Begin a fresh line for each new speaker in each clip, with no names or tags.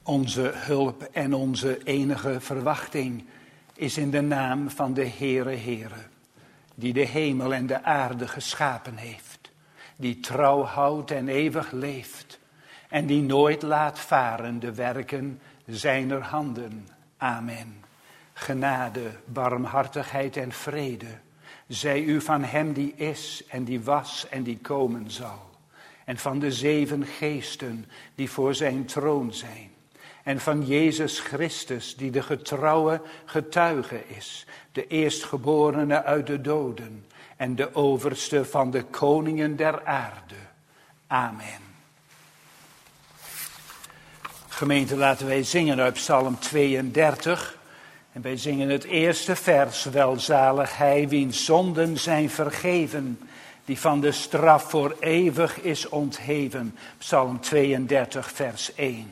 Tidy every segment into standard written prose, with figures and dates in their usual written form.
Onze hulp en onze enige verwachting is in de naam van de Heere, die de hemel en de aarde geschapen heeft, die trouw houdt en eeuwig leeft en die nooit laat varen de werken zijner handen. Amen. Genade, barmhartigheid en vrede zij u van hem die is en die was en die komen zal, en van de 7 geesten die voor zijn troon zijn, en van Jezus Christus die de getrouwe getuige is, de eerstgeborene uit de doden en de overste van de koningen der aarde. Amen. Gemeente, laten wij zingen uit Psalm 32. En wij zingen het eerste vers. Welzalig hij wiens zonden zijn vergeven, die van de straf voor eeuwig is ontheven. Psalm 32 vers 1.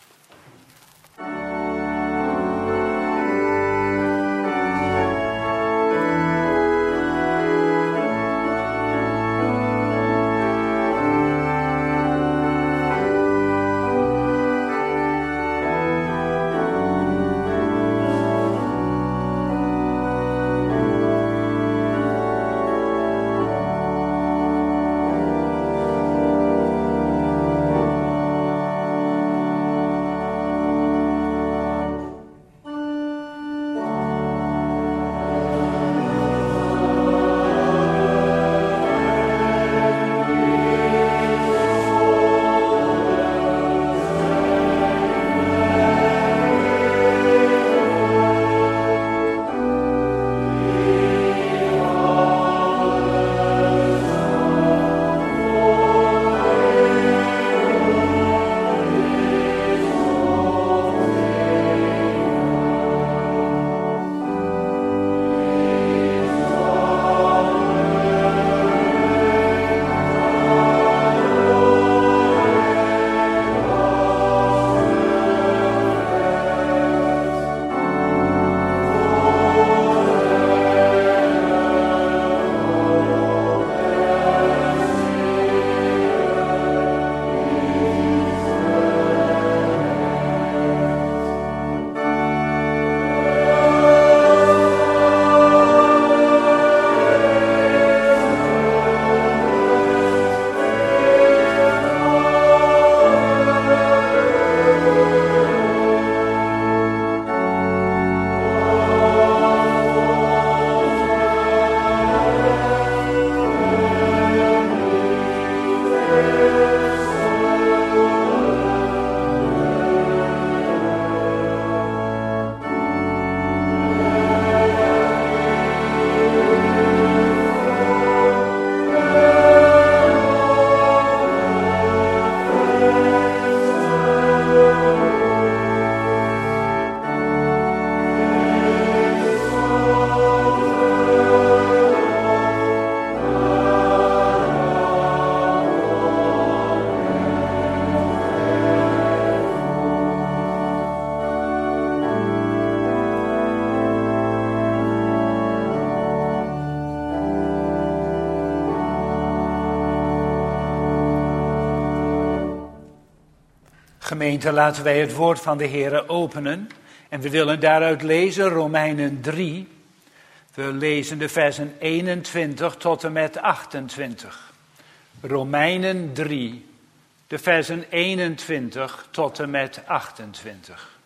Gemeente, laten wij het woord van de Heere openen. En we willen daaruit lezen Romeinen 3. We lezen de versen 21 tot en met 28. Romeinen 3, de versen 21 tot en met 28.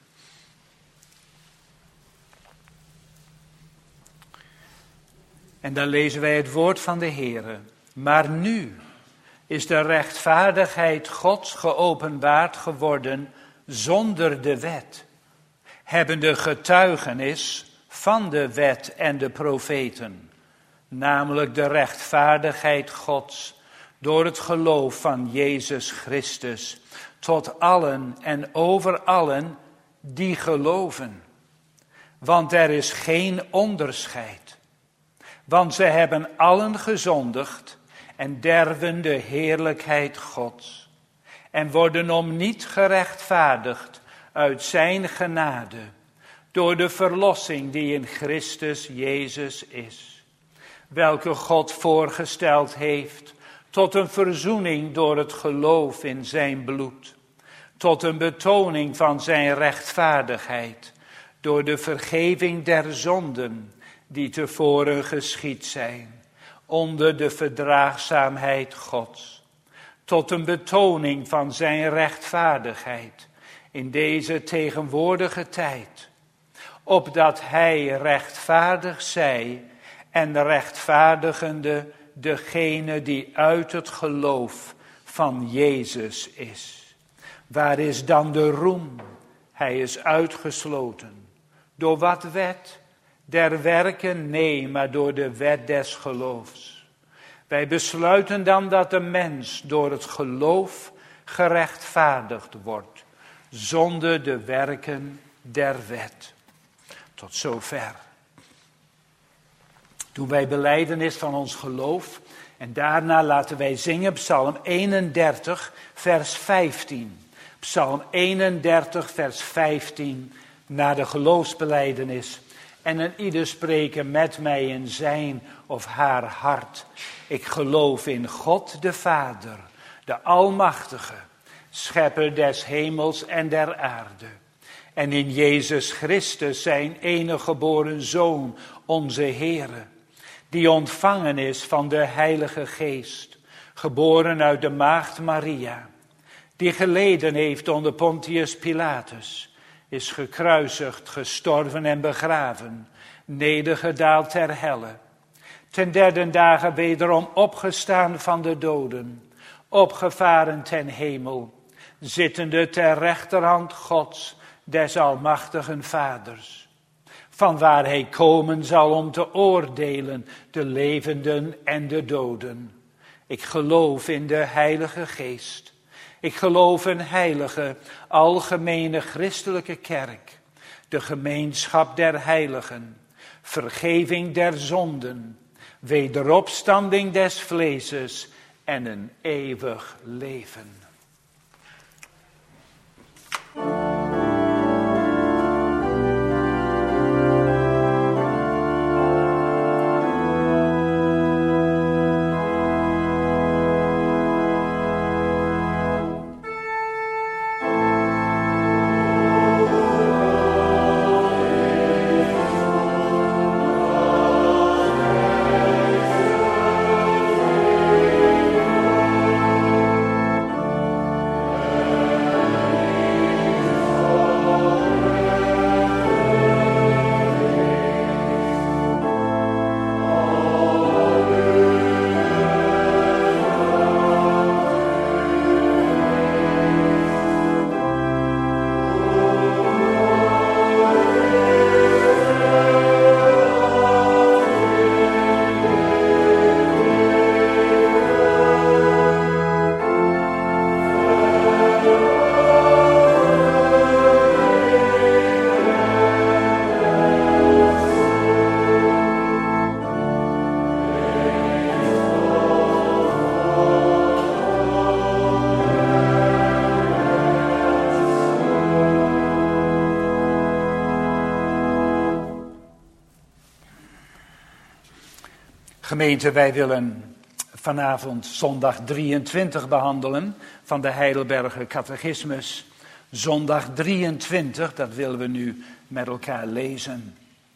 En dan lezen wij het woord van de Heere. Maar nu is de rechtvaardigheid Gods geopenbaard geworden zonder de wet, hebbende getuigenis van de wet en de profeten, namelijk de rechtvaardigheid Gods door het geloof van Jezus Christus, tot allen en over allen die geloven. Want er is geen onderscheid, want ze hebben allen gezondigd en derven de heerlijkheid Gods, en worden om niet gerechtvaardigd uit zijn genade, door de verlossing die in Christus Jezus is, welke God voorgesteld heeft tot een verzoening door het geloof in zijn bloed, tot een betoning van zijn rechtvaardigheid, door de vergeving der zonden die tevoren geschied zijn, onder de verdraagzaamheid Gods, tot een betoning van zijn rechtvaardigheid in deze tegenwoordige tijd, opdat hij rechtvaardig zij en rechtvaardigende degene die uit het geloof van Jezus is. Waar is dan de roem? Hij is uitgesloten. Door wat wet? Der werken? Nee, maar door de wet des geloofs. Wij besluiten dan dat de mens door het geloof gerechtvaardigd wordt, zonder de werken der wet. Tot zover. Doen wij belijdenis van ons geloof en daarna laten wij zingen Psalm 31, vers 15. Psalm 31, vers 15, na de geloofsbelijdenis. En een ieder spreken met mij in zijn of haar hart. Ik geloof in God de Vader, de Almachtige, Schepper des hemels en der aarde. En in Jezus Christus, zijn enige geboren Zoon, onze Heere, die ontvangen is van de Heilige Geest, geboren uit de maagd Maria, die geleden heeft onder Pontius Pilatus, is gekruisigd, gestorven en begraven, nedergedaald ter helle, ten derde dagen wederom opgestaan van de doden, opgevaren ten hemel, zittende ter rechterhand Gods, des almachtigen Vaders, vanwaar hij komen zal om te oordelen de levenden en de doden. Ik geloof in de Heilige Geest. Ik geloof in heilige, algemene christelijke kerk, de gemeenschap der heiligen, vergeving der zonden, wederopstanding des vleeses en een eeuwig leven. Gemeente, wij willen vanavond zondag 23 behandelen van de Heidelberger Catechismus. Zondag 23, dat willen we nu met elkaar lezen.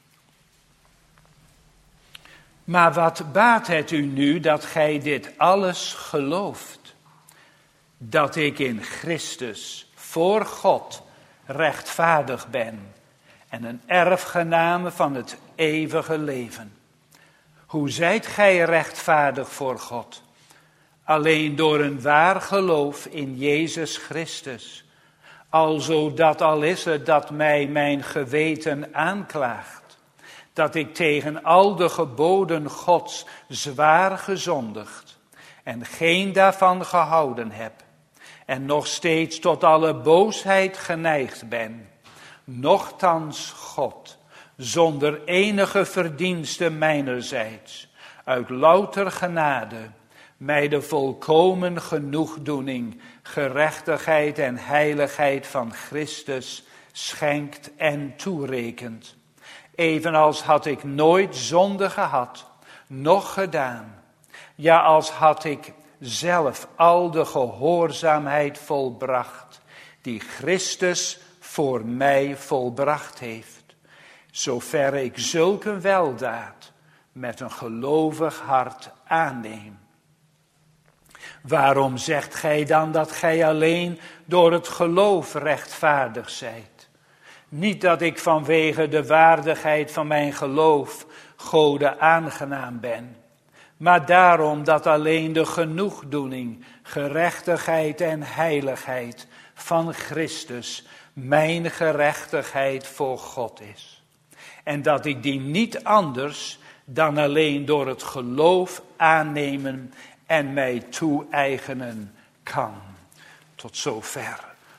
Maar wat baat het u nu dat gij dit alles gelooft? Dat ik in Christus voor God rechtvaardig ben en een erfgename van het eeuwige leven. Hoe zijt gij rechtvaardig voor God? Alleen door een waar geloof in Jezus Christus. Alzo dat al is het dat mij mijn geweten aanklaagt, dat ik tegen al de geboden Gods zwaar gezondigd en geen daarvan gehouden heb, en nog steeds tot alle boosheid geneigd ben. Nochtans God, zonder enige verdienste mijnerzijds, uit louter genade, mij de volkomen genoegdoening, gerechtigheid en heiligheid van Christus schenkt en toerekent. Evenals had ik nooit zonde gehad, noch gedaan. Ja, als had ik zelf al de gehoorzaamheid volbracht, die Christus voor mij volbracht heeft, zover ik zulke weldaad met een gelovig hart aanneem. Waarom zegt gij dan dat gij alleen door het geloof rechtvaardig zijt? Niet dat ik vanwege de waardigheid van mijn geloof Gode aangenaam ben, maar daarom dat alleen de genoegdoening, gerechtigheid en heiligheid van Christus mijn gerechtigheid voor God is. En dat ik die niet anders dan alleen door het geloof aannemen en mij toe-eigenen kan. Tot zover.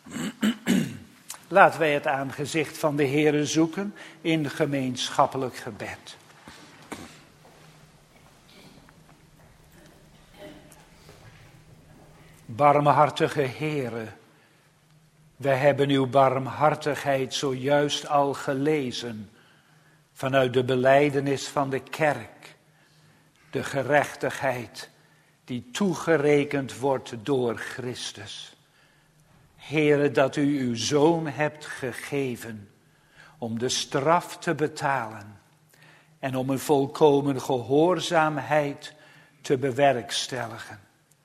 Laten wij het aangezicht van de Heere zoeken in gemeenschappelijk gebed. Barmhartige Heere, wij hebben uw barmhartigheid zojuist al gelezen vanuit de belijdenis van de kerk. De gerechtigheid die toegerekend wordt door Christus. Heere, dat u uw Zoon hebt gegeven om de straf te betalen en om een volkomen gehoorzaamheid te bewerkstelligen.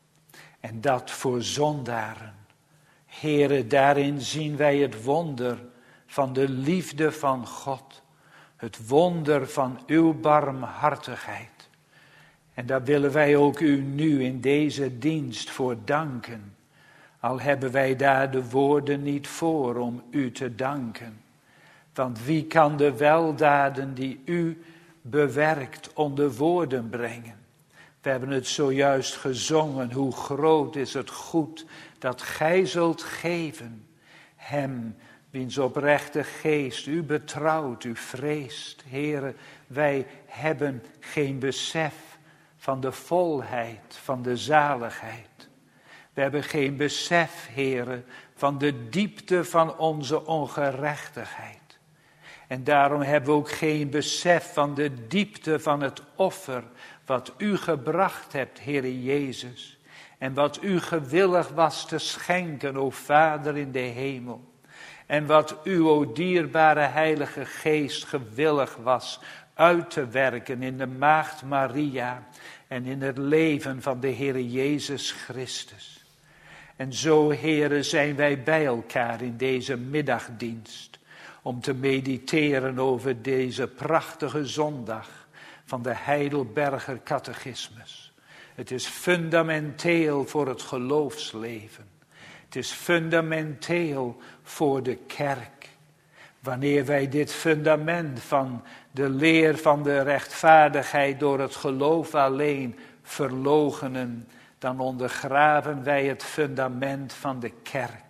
En dat voor zondaren. Heere, daarin zien wij het wonder van de liefde van God. Het wonder van uw barmhartigheid. En daar willen wij ook u nu in deze dienst voor danken. Al hebben wij daar de woorden niet voor om u te danken. Want wie kan de weldaden die u bewerkt onder woorden brengen? We hebben het zojuist gezongen. Hoe groot is het goed dat gij zult geven. Hem, wiens oprechte geest u betrouwt, u vreest. Heere, wij hebben geen besef van de volheid, van de zaligheid. We hebben geen besef, Heere, van de diepte van onze ongerechtigheid. En daarom hebben we ook geen besef van de diepte van het offer wat u gebracht hebt, Heere Jezus. En wat u gewillig was te schenken, o Vader in de hemel. En wat u, o dierbare Heilige Geest, gewillig was uit te werken in de Maagd Maria en in het leven van de Heere Jezus Christus. En zo, Heere, zijn wij bij elkaar in deze middagdienst om te mediteren over deze prachtige zondag van de Heidelberger Catechismus. Het is fundamenteel voor het geloofsleven. Het is fundamenteel voor de kerk. Wanneer wij dit fundament van de leer van de rechtvaardigheid door het geloof alleen verloochenen, dan ondergraven wij het fundament van de kerk.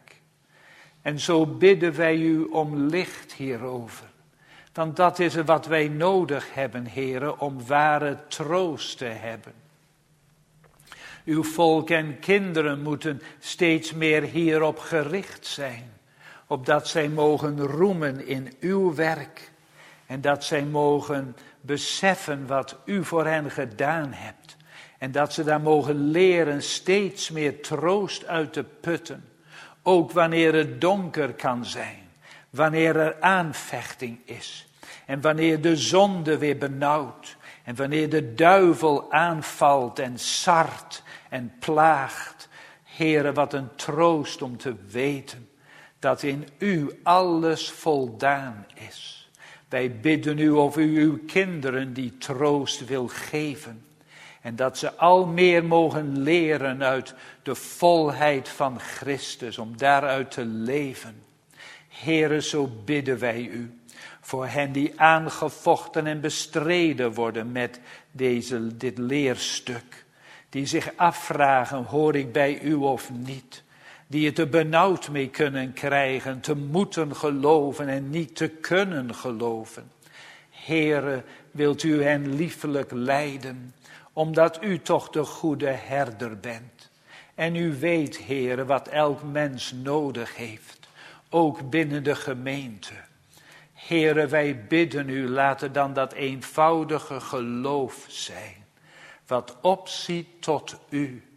En zo bidden wij u om licht hierover. Want dat is wat wij nodig hebben, Heere, om ware troost te hebben. Uw volk en kinderen moeten steeds meer hierop gericht zijn. Opdat zij mogen roemen in uw werk. En dat zij mogen beseffen wat u voor hen gedaan hebt. En dat ze daar mogen leren steeds meer troost uit te putten. Ook wanneer het donker kan zijn. Wanneer er aanvechting is. En wanneer de zonde weer benauwt. En wanneer de duivel aanvalt en sart en plaagt. Heere, wat een troost om te weten dat in u alles voldaan is. Wij bidden u of u uw kinderen die troost wil geven. En dat ze al meer mogen leren uit de volheid van Christus, om daaruit te leven. Heere, zo bidden wij u voor hen die aangevochten en bestreden worden met dit leerstuk. Die zich afvragen, hoor ik bij u of niet? Die het er benauwd mee kunnen krijgen, te moeten geloven en niet te kunnen geloven. Heere, wilt u hen liefelijk leiden, omdat u toch de goede herder bent. En u weet, Heere, wat elk mens nodig heeft, ook binnen de gemeente. Heere, wij bidden u, laat er dan dat eenvoudige geloof zijn, wat opziet tot u,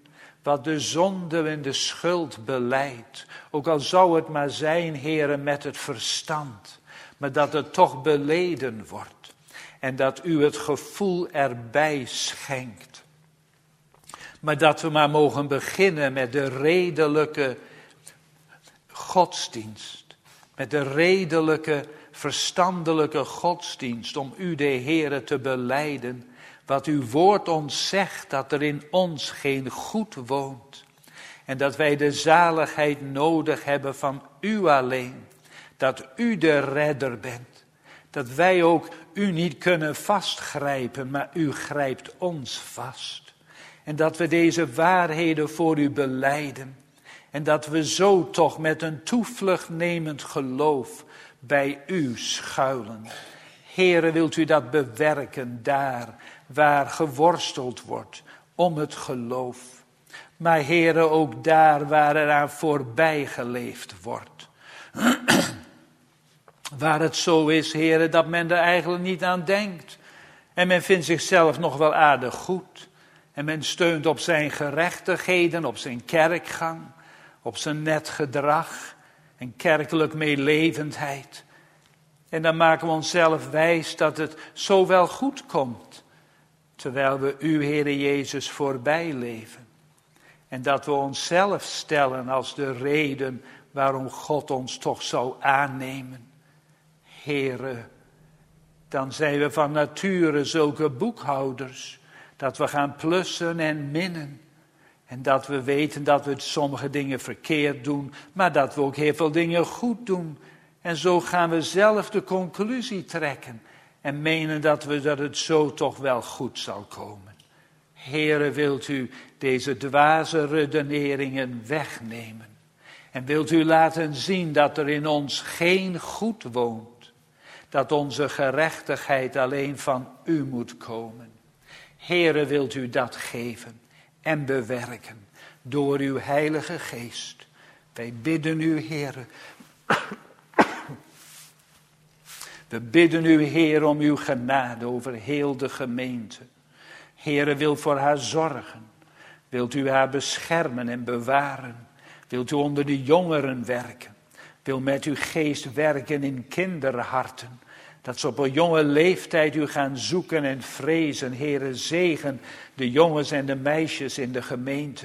wat de zonde en de schuld belijdt. Ook al zou het maar zijn, Heere, met het verstand. Maar dat het toch beleden wordt. En dat u het gevoel erbij schenkt. Maar dat we maar mogen beginnen met de redelijke godsdienst. Met de redelijke, verstandelijke godsdienst. Om u, de Heere, te belijden. Wat uw woord ons zegt, dat er in ons geen goed woont. En dat wij de zaligheid nodig hebben van u alleen. Dat u de redder bent. Dat wij ook u niet kunnen vastgrijpen, maar u grijpt ons vast. En dat we deze waarheden voor u belijden. En dat we zo toch met een toevlucht nemend geloof bij u schuilen. Heere, wilt u dat bewerken daar waar geworsteld wordt om het geloof. Maar Heere, ook daar waar er aan voorbij geleefd wordt. Waar het zo is, Heere, dat men er eigenlijk niet aan denkt. En men vindt zichzelf nog wel aardig goed. En men steunt op zijn gerechtigheden, op zijn kerkgang, op zijn net gedrag en kerkelijk meelevendheid. En dan maken we onszelf wijs dat het zo wel goed komt. Terwijl we u, Heere Jezus, voorbij leven. En dat we onszelf stellen als de reden waarom God ons toch zou aannemen. Heere, dan zijn we van nature zulke boekhouders. Dat we gaan plussen en minnen. En dat we weten dat we sommige dingen verkeerd doen. Maar dat we ook heel veel dingen goed doen. En zo gaan we zelf de conclusie trekken. En menen dat het zo toch wel goed zal komen. Heere, wilt u deze dwaze redeneringen wegnemen. En wilt u laten zien dat er in ons geen goed woont. Dat onze gerechtigheid alleen van u moet komen. Heere, wilt u dat geven en bewerken door uw Heilige Geest. Wij bidden u, Heere. We bidden u, Heer, om uw genade over heel de gemeente. Heere, wil voor haar zorgen. Wilt u haar beschermen en bewaren. Wilt u onder de jongeren werken. Wil met uw geest werken in kinderharten. Dat ze op een jonge leeftijd u gaan zoeken en vrezen. Heere, zegen de jongens en de meisjes in de gemeente.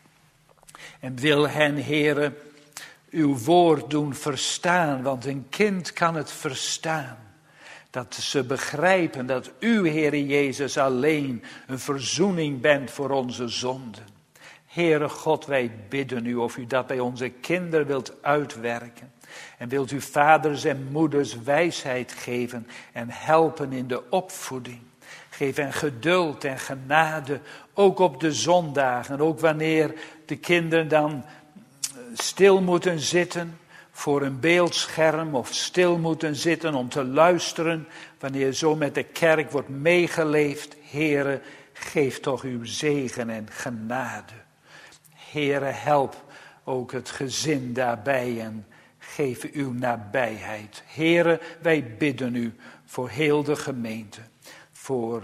En wil hen, Heere, uw woord doen verstaan. Want een kind kan het verstaan. Dat ze begrijpen dat u, Heere Jezus, alleen een verzoening bent voor onze zonden. Heere God, wij bidden u of u dat bij onze kinderen wilt uitwerken. En wilt u vaders en moeders wijsheid geven en helpen in de opvoeding. Geef hen geduld en genade, ook op de zondagen. Ook wanneer de kinderen dan stil moeten zitten voor een beeldscherm of stil moeten zitten om te luisteren. Wanneer zo met de kerk wordt meegeleefd. Heere, geef toch uw zegen en genade. Heere, help ook het gezin daarbij en geef uw nabijheid. Heere, wij bidden u voor heel de gemeente. Voor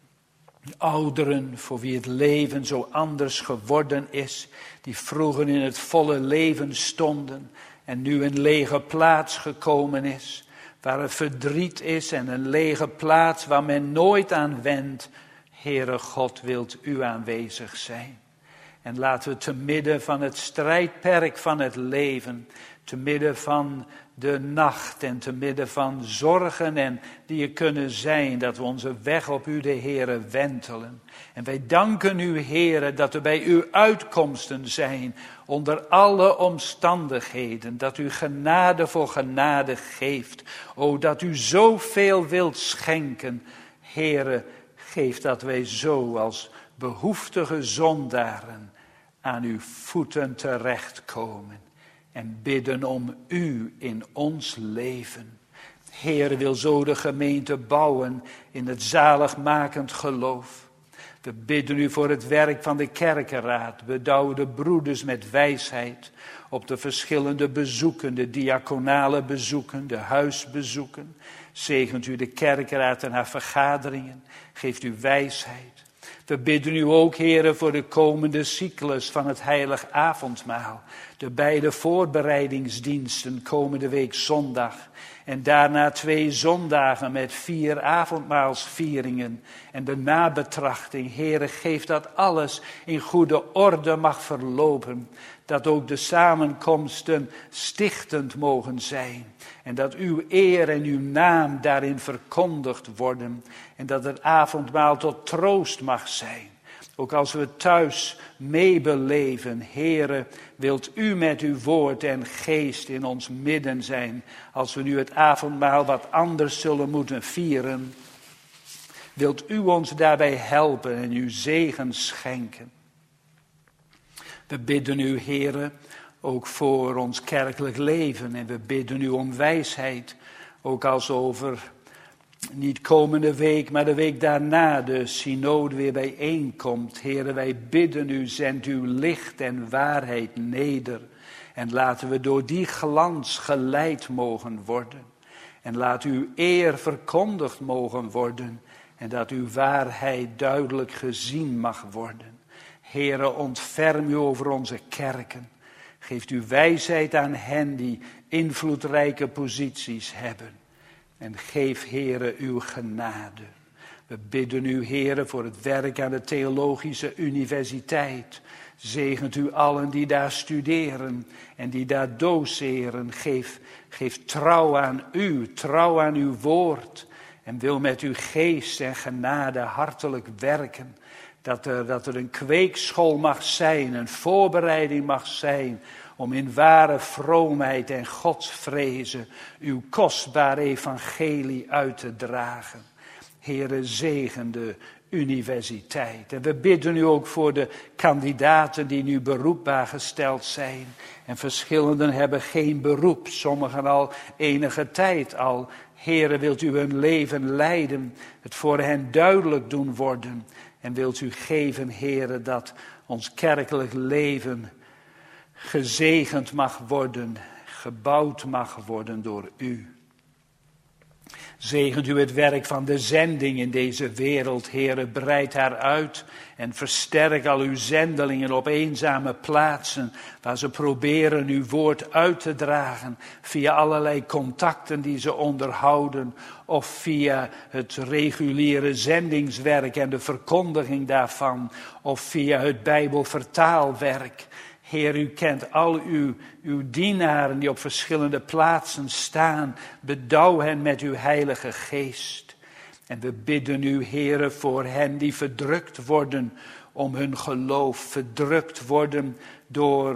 ouderen, voor wie het leven zo anders geworden is. Die vroeger in het volle leven stonden en nu een lege plaats gekomen is. Waar er verdriet is en een lege plaats waar men nooit aan wendt. Heere God, wilt u aanwezig zijn. En laten we te midden van het strijdperk van het leven, te midden van de nacht en te midden van zorgen en die er kunnen zijn, dat we onze weg op u, de Heere, wentelen. En wij danken u, Heere, dat er bij u uitkomsten zijn onder alle omstandigheden. Dat u genade voor genade geeft. O, dat u zoveel wilt schenken. Heere, geef dat wij zo als behoeftige zondaren aan uw voeten terechtkomen. En bidden om u in ons leven. Heer wil zo de gemeente bouwen in het zaligmakend geloof. We bidden u voor het werk van de kerkenraad. Bedouw de broeders met wijsheid op de verschillende bezoeken, de diaconale bezoeken, de huisbezoeken. Zegent u de kerkenraad en haar vergaderingen. Geeft u wijsheid. We bidden u ook, Heere, voor de komende cyclus van het heilig avondmaal. De beide voorbereidingsdiensten komende week zondag. En daarna 2 zondagen met 4 avondmaalsvieringen. En de nabetrachting, Heere, geef dat alles in goede orde mag verlopen. Dat ook de samenkomsten stichtend mogen zijn. En dat uw eer en uw naam daarin verkondigd worden. En dat het avondmaal tot troost mag zijn. Ook als we thuis meebeleven, Heere, wilt u met uw woord en geest in ons midden zijn. Als we nu het avondmaal wat anders zullen moeten vieren. Wilt u ons daarbij helpen en uw zegen schenken. We bidden u, Heere, ook voor ons kerkelijk leven. En we bidden u om wijsheid. Ook als over, niet komende week, maar de week daarna de synode weer bijeenkomt. Heere, wij bidden u, zend uw licht en waarheid neder. En laten we door die glans geleid mogen worden. En laat uw eer verkondigd mogen worden. En dat uw waarheid duidelijk gezien mag worden. Heere, ontferm u over onze kerken. Geeft u wijsheid aan hen die invloedrijke posities hebben. En geef, Heere, uw genade. We bidden u, Heere, voor het werk aan de Theologische Universiteit. Zegent u allen die daar studeren en die daar doceren. Geef trouw aan u, trouw aan uw woord. En wil met uw geest en genade hartelijk werken. Dat er een kweekschool mag zijn, een voorbereiding mag zijn. Om in ware vroomheid en godsvrezen uw kostbaar evangelie uit te dragen. Heere, zegen de universiteit. En we bidden u ook voor de kandidaten die nu beroepbaar gesteld zijn. En verschillenden hebben geen beroep, sommigen al enige tijd al. Heere, wilt u hun leven leiden, het voor hen duidelijk doen worden. En wilt u geven, Heere, dat ons kerkelijk leven gezegend mag worden, gebouwd mag worden door u. Zegent u het werk van de zending in deze wereld, Heere, breid haar uit en versterk al uw zendelingen op eenzame plaatsen, waar ze proberen uw woord uit te dragen, via allerlei contacten die ze onderhouden, of via het reguliere zendingswerk en de verkondiging daarvan, of via het Bijbelvertaalwerk. Heer, u kent al uw dienaren die op verschillende plaatsen staan. Bedouw hen met uw heilige geest. En we bidden u, Heere, voor hen die verdrukt worden om hun geloof. Verdrukt worden door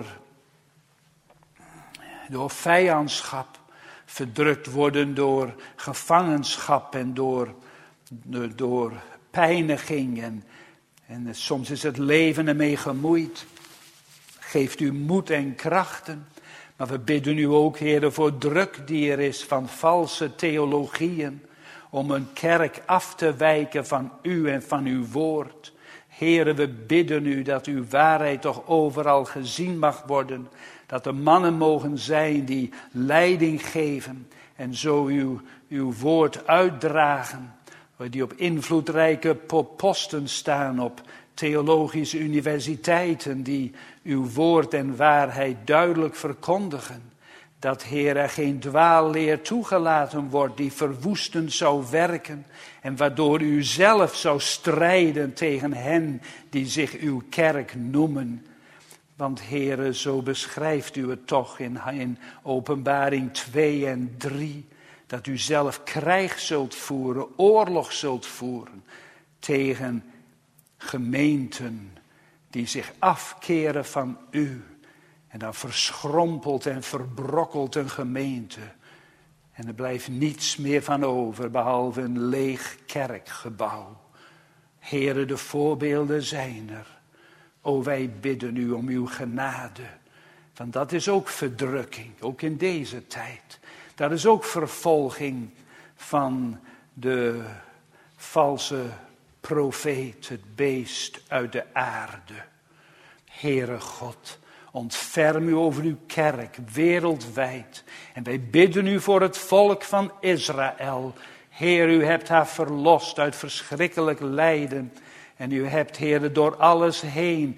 vijandschap. Verdrukt worden door gevangenschap en door pijniging. En soms is het leven ermee gemoeid. Geeft u moed en krachten. Maar we bidden u ook, Heere, voor druk die er is van valse theologieën. Om een kerk af te wijken van u en van uw woord. Heere, we bidden u dat uw waarheid toch overal gezien mag worden. Dat er mannen mogen zijn die leiding geven. En zo uw woord uitdragen. Die op invloedrijke posten staan op theologische universiteiten die uw woord en waarheid duidelijk verkondigen. Dat, Heer, er geen dwaalleer toegelaten wordt die verwoestend zou werken. En waardoor u zelf zou strijden tegen hen die zich uw kerk noemen. Want, Heer, zo beschrijft u het toch in Openbaring 2 en 3. Dat u zelf krijg zult voeren, oorlog zult voeren tegen gemeenten die zich afkeren van u. En dan verschrompelt en verbrokkelt een gemeente. En er blijft niets meer van over, behalve een leeg kerkgebouw. Heere, de voorbeelden zijn er. O, wij bidden u om uw genade. Want dat is ook verdrukking, ook in deze tijd. Dat is ook vervolging van de valse profeet, het beest uit de aarde. Heere God, ontferm u over uw kerk wereldwijd. En wij bidden u voor het volk van Israël. Heer, u hebt haar verlost uit verschrikkelijk lijden. En u hebt, Heere, door alles heen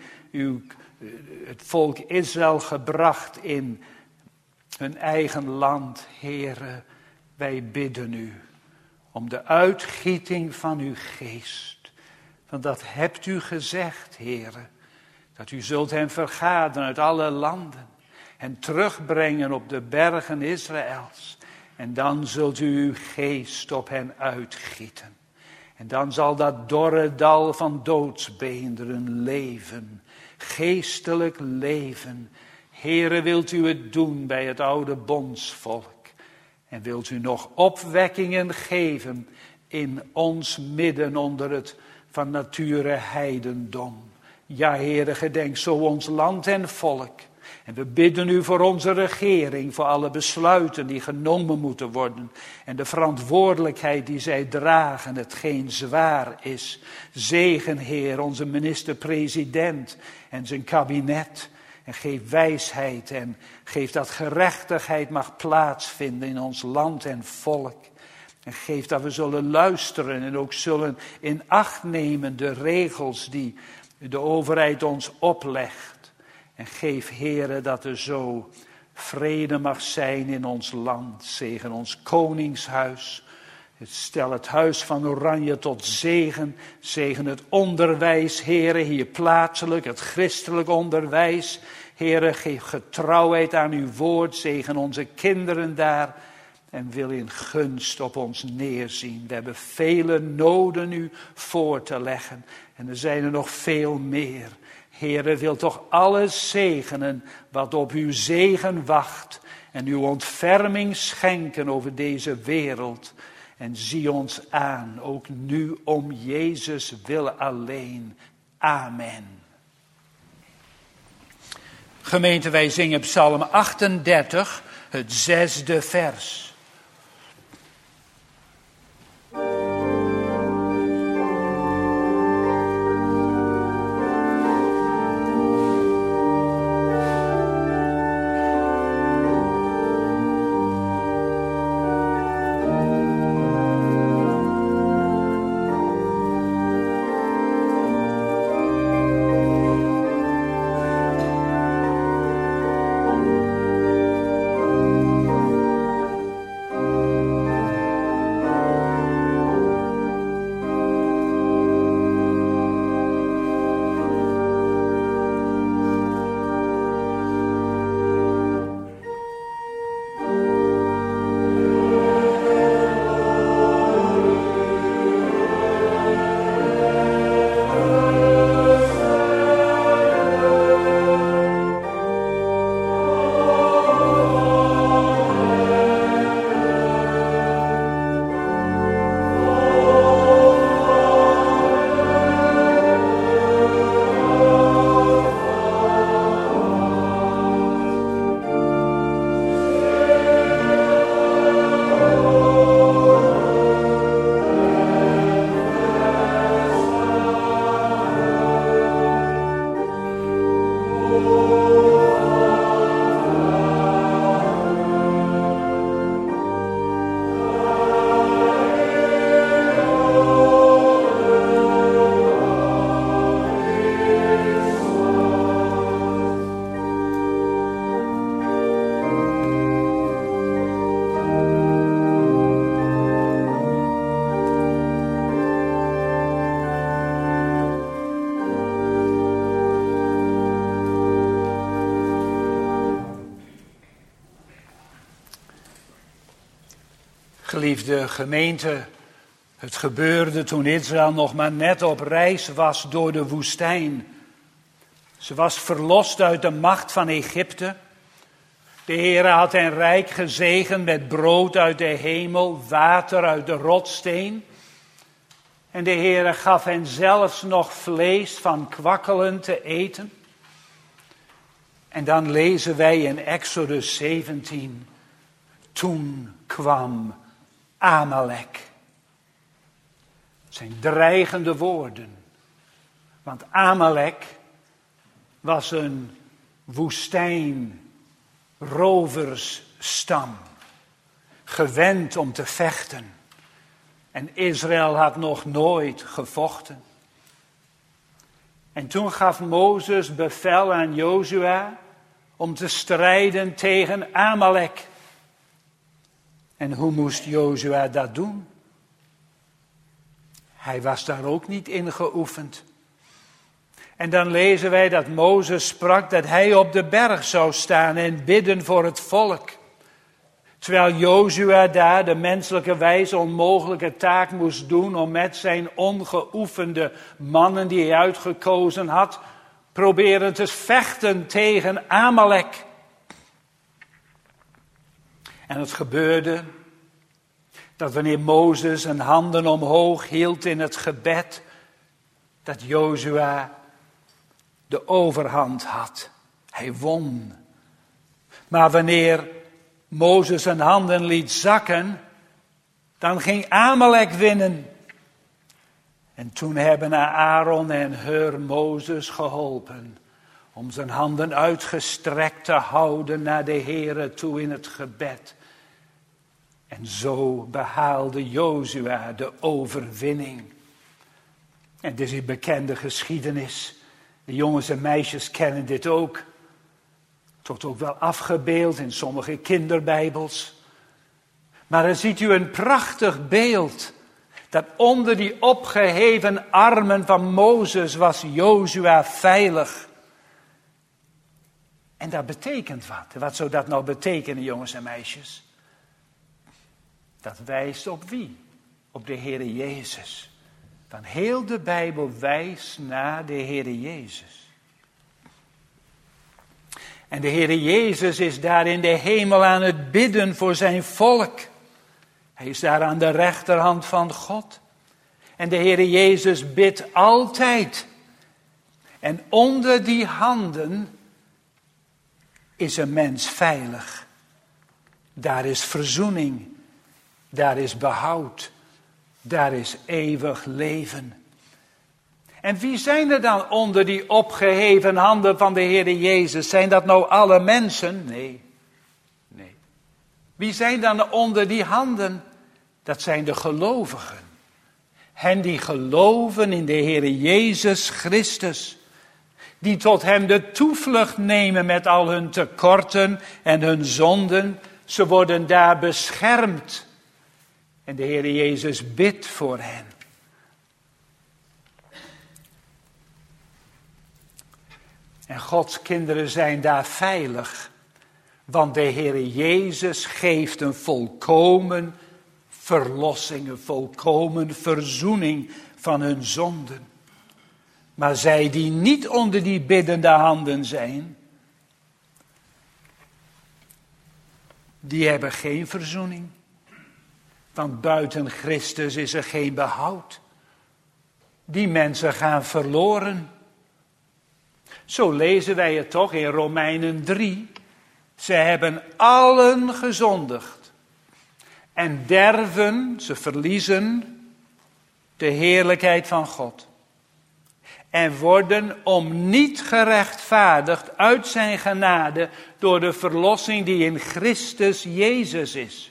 het volk Israël gebracht in hun eigen land. Heere, wij bidden u om de uitgieting van uw geest. Want dat hebt u gezegd, Heere. Dat u zult hen vergaderen uit alle landen. En terugbrengen op de bergen Israëls. En dan zult u uw geest op hen uitgieten. En dan zal dat dorre dal van doodsbeenderen leven. Geestelijk leven. Heere, wilt u het doen bij het oude bondsvolk? En wilt u nog opwekkingen geven in ons midden onder het van nature heidendom? Ja, Heere, gedenk zo ons land en volk. En we bidden u voor onze regering, voor alle besluiten die genomen moeten worden. En de verantwoordelijkheid die zij dragen, hetgeen zwaar is. Zegen, Heer, onze minister-president en zijn kabinet. En geef wijsheid en geef dat gerechtigheid mag plaatsvinden in ons land en volk. En geef dat we zullen luisteren en ook zullen in acht nemen de regels die de overheid ons oplegt. En geef, Heere, dat er zo vrede mag zijn in ons land. Zegen ons koningshuis. Stel het huis van Oranje tot zegen. Zegen het onderwijs, Heere, hier plaatselijk, het christelijk onderwijs. Heere, geef getrouwheid aan uw woord. Zegen onze kinderen daar. En wil in gunst op ons neerzien. We hebben vele noden u voor te leggen. En er zijn er nog veel meer. Heere, wil toch alles zegenen wat op uw zegen wacht. En uw ontferming schenken over deze wereld. En zie ons aan, ook nu om Jezus wil alleen. Amen. Gemeente, wij zingen Psalm 38, het 6e vers. Geliefde gemeente, het gebeurde toen Israël nog maar net op reis was door de woestijn. Ze was verlost uit de macht van Egypte. De Heere had hen rijk gezegend met brood uit de hemel, water uit de rotssteen. En de Heere gaf hen zelfs nog vlees van kwakkelen te eten. En dan lezen wij in Exodus 17, toen kwam Amalek. Het zijn dreigende woorden. Want Amalek was een woestijnroversstam. Gewend om te vechten. En Israël had nog nooit gevochten. En toen gaf Mozes bevel aan Jozua om te strijden tegen Amalek. En hoe moest Jozua dat doen? Hij was daar ook niet in geoefend. En dan lezen wij dat Mozes sprak dat hij op de berg zou staan en bidden voor het volk. Terwijl Jozua daar de menselijke wijze onmogelijke taak moest doen om met zijn ongeoefende mannen die hij uitgekozen had, proberen te vechten tegen Amalek. En het gebeurde dat wanneer Mozes zijn handen omhoog hield in het gebed, dat Jozua de overhand had. Hij won. Maar wanneer Mozes zijn handen liet zakken, dan ging Amalek winnen. En toen hebben Aaron en Hur Mozes geholpen om zijn handen uitgestrekt te houden naar de Heere toe in het gebed. En zo behaalde Jozua de overwinning. En dit is een bekende geschiedenis. De jongens en meisjes kennen dit ook. Het wordt ook wel afgebeeld in sommige kinderbijbels. Maar dan ziet u een prachtig beeld. Dat onder die opgeheven armen van Mozes was Jozua veilig. En dat betekent wat. Wat zou dat nou betekenen, jongens en meisjes? Dat wijst op wie? Op de Heere Jezus. Van heel de Bijbel wijst naar de Heere Jezus. En de Heere Jezus is daar in de hemel aan het bidden voor zijn volk. Hij is daar aan de rechterhand van God. En de Heere Jezus bidt altijd. En onder die handen is een mens veilig. Daar is verzoening. Daar is behoud. Daar is eeuwig leven. En wie zijn er dan onder die opgeheven handen van de Heere Jezus? Zijn dat nou alle mensen? Nee. Wie zijn dan onder die handen? Dat zijn de gelovigen. Hen die geloven in de Heere Jezus Christus. Die tot hem de toevlucht nemen met al hun tekorten en hun zonden. Ze worden daar beschermd. En de Heere Jezus bidt voor hen. En Gods kinderen zijn daar veilig. Want de Heere Jezus geeft een volkomen verlossing, een volkomen verzoening van hun zonden. Maar zij die niet onder die biddende handen zijn, die hebben geen verzoening. Want buiten Christus is er geen behoud. Die mensen gaan verloren. Zo lezen wij het toch in Romeinen 3. Ze hebben allen gezondigd. En derven, ze verliezen de heerlijkheid van God. En worden om niet gerechtvaardigd uit zijn genade door de verlossing die in Christus Jezus is.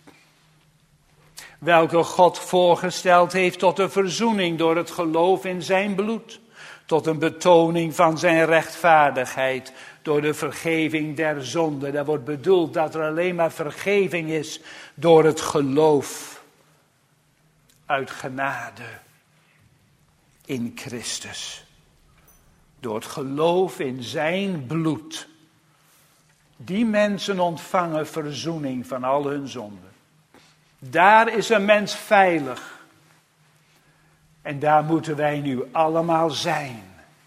Welke God voorgesteld heeft tot een verzoening door het geloof in zijn bloed. Tot een betoning van zijn rechtvaardigheid door de vergeving der zonde. Dat wordt bedoeld dat er alleen maar vergeving is door het geloof uit genade in Christus. Door het geloof in zijn bloed. Die mensen ontvangen verzoening van al hun zonden. Daar is een mens veilig. En daar moeten wij nu allemaal zijn.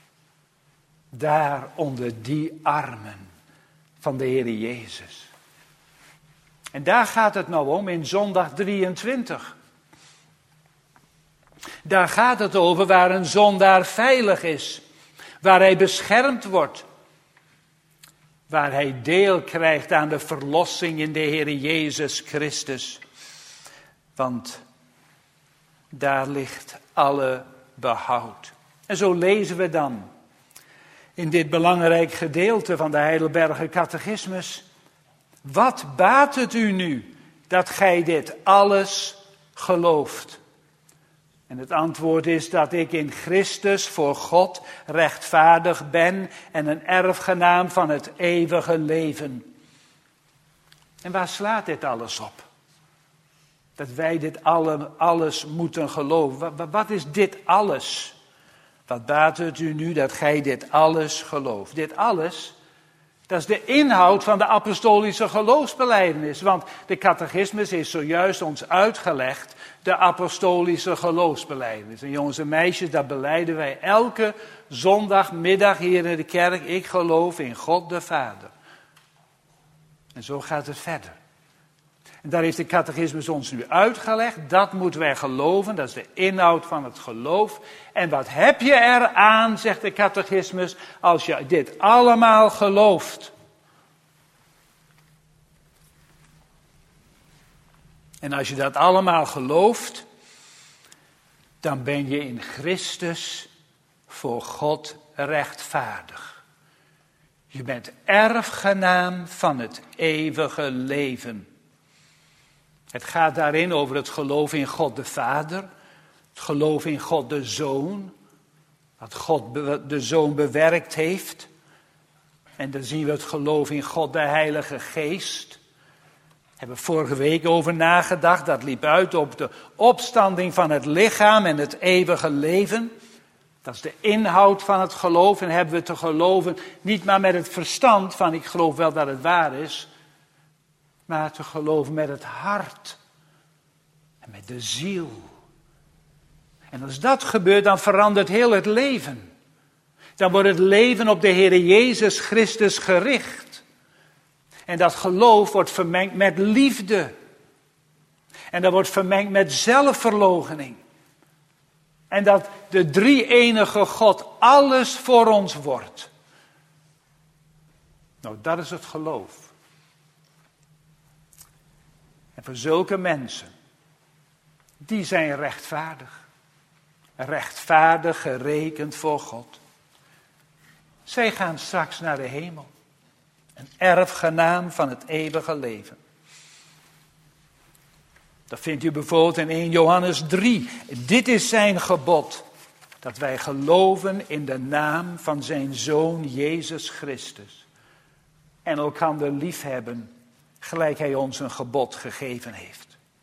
Daar onder die armen van de Heere Jezus. En daar gaat het nou om in zondag 23. Daar gaat het over waar een zondaar veilig is. Waar hij beschermd wordt. Waar hij deel krijgt aan de verlossing in de Heere Jezus Christus. Want daar ligt alle behoud. En zo lezen we dan in dit belangrijk gedeelte van de Heidelberger Catechismus. Wat baat het u nu dat gij dit alles gelooft? En het antwoord is dat ik in Christus voor God rechtvaardig ben en een erfgenaam van het eeuwige leven. En waar slaat dit alles op? Dat wij dit alles moeten geloven. Wat is dit alles? Wat baat het u nu dat gij dit alles gelooft? Dit alles, dat is de inhoud van de apostolische geloofsbelijdenis. Want de catechismus is zojuist ons uitgelegd, de apostolische geloofsbelijdenis. En jongens en meisjes, dat belijden wij elke zondagmiddag hier in de kerk. Ik geloof in God de Vader. En zo gaat het verder. En daar heeft de catechismus ons nu uitgelegd. Dat moeten wij geloven, dat is de inhoud van het geloof. En wat heb je eraan, zegt de catechismus, als je dit allemaal gelooft? En als je dat allemaal gelooft, dan ben je in Christus voor God rechtvaardig. Je bent erfgenaam van het eeuwige leven. Het gaat daarin over het geloof in God de Vader, het geloof in God de Zoon, wat God de Zoon bewerkt heeft. En dan zien we het geloof in God de Heilige Geest. Daar hebben we vorige week over nagedacht, dat liep uit op de opstanding van het lichaam en het eeuwige leven. Dat is de inhoud van het geloof en hebben we te geloven niet maar met het verstand van ik geloof wel dat het waar is, maar te geloven met het hart en met de ziel. En als dat gebeurt, dan verandert heel het leven. Dan wordt het leven op de Heer Jezus Christus gericht. En dat geloof wordt vermengd met liefde. En dat wordt vermengd met zelfverloochening. En dat de drie-enige God alles voor ons wordt. Nou, dat is het geloof. En voor zulke mensen, die zijn rechtvaardig. Rechtvaardig gerekend voor God. Zij gaan straks naar de hemel. Een erfgenaam van het eeuwige leven. Dat vindt u bijvoorbeeld in 1 Johannes 3. Dit is zijn gebod. Dat wij geloven in de naam van zijn Zoon Jezus Christus. En elkander liefhebben, gelijk hij ons een gebod gegeven heeft.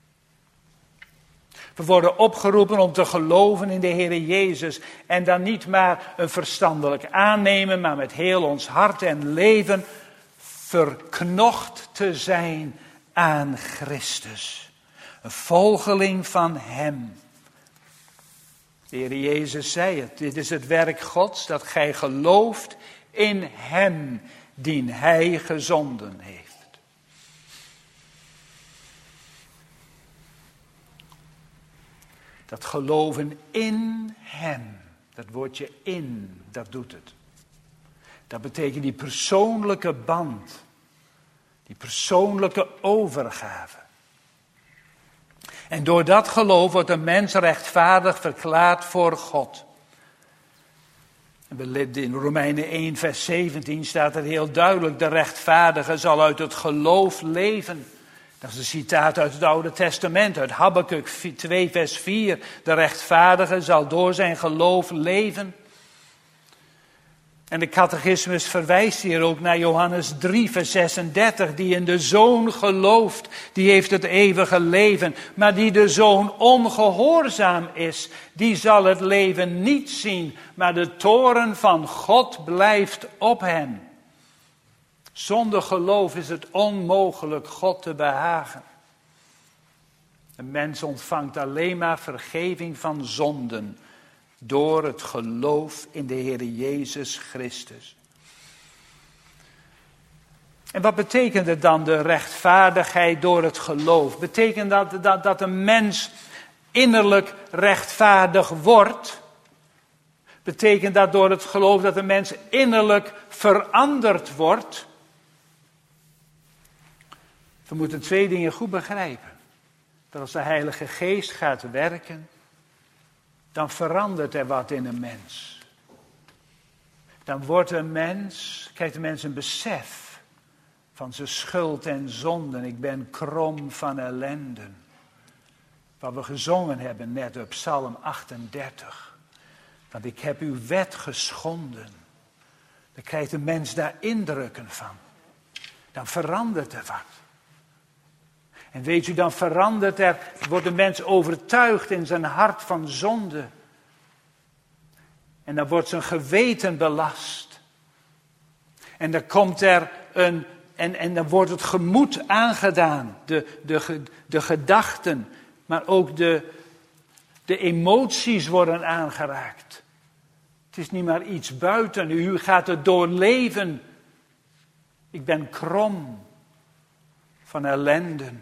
We worden opgeroepen om te geloven in de Heer Jezus. En dan niet maar een verstandelijk aannemen, maar met heel ons hart en leven verknocht te zijn aan Christus. Een volgeling van hem. De Heer Jezus zei het. Dit is het werk Gods, dat gij gelooft in hem, die hij gezonden heeft. Dat geloven in hem, dat woordje in, dat doet het. Dat betekent die persoonlijke band, die persoonlijke overgave. En door dat geloof wordt een mens rechtvaardig verklaard voor God. In Romeinen 1 vers 17 staat er heel duidelijk, de rechtvaardige zal uit het geloof leven. Dat is een citaat uit het Oude Testament, uit Habakuk 2 vers 4. De rechtvaardige zal door zijn geloof leven. En de catechismus verwijst hier ook naar Johannes 3 vers 36. Die in de Zoon gelooft, die heeft het eeuwige leven. Maar die de Zoon ongehoorzaam is, die zal het leven niet zien. Maar de toorn van God blijft op hem. Zonder geloof is het onmogelijk God te behagen. Een mens ontvangt alleen maar vergeving van zonden door het geloof in de Heer Jezus Christus. En wat betekent het dan, de rechtvaardigheid door het geloof? Betekent dat een mens innerlijk rechtvaardig wordt? Betekent dat door het geloof dat een mens innerlijk veranderd wordt? We moeten twee dingen goed begrijpen. Dat als de Heilige Geest gaat werken, dan verandert er wat in een mens. Dan wordt krijgt de mens een besef van zijn schuld en zonden. Ik ben krom van ellende. Wat we gezongen hebben net op Psalm 38. Want ik heb uw wet geschonden. Dan krijgt de mens daar indrukken van. Dan verandert er wat. En weet u, dan wordt de mens overtuigd in zijn hart van zonde. En dan wordt zijn geweten belast. En dan komt er en dan wordt het gemoed aangedaan. De gedachten, maar ook de emoties worden aangeraakt. Het is niet maar iets buiten. U gaat het doorleven. Ik ben krom van ellende.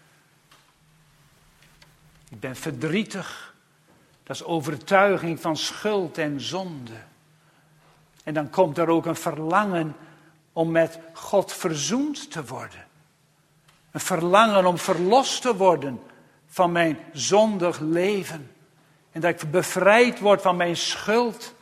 Ik ben verdrietig. Dat is overtuiging van schuld en zonde. En dan komt er ook een verlangen om met God verzoend te worden. Een verlangen om verlost te worden van mijn zondig leven. En dat ik bevrijd word van mijn schuld.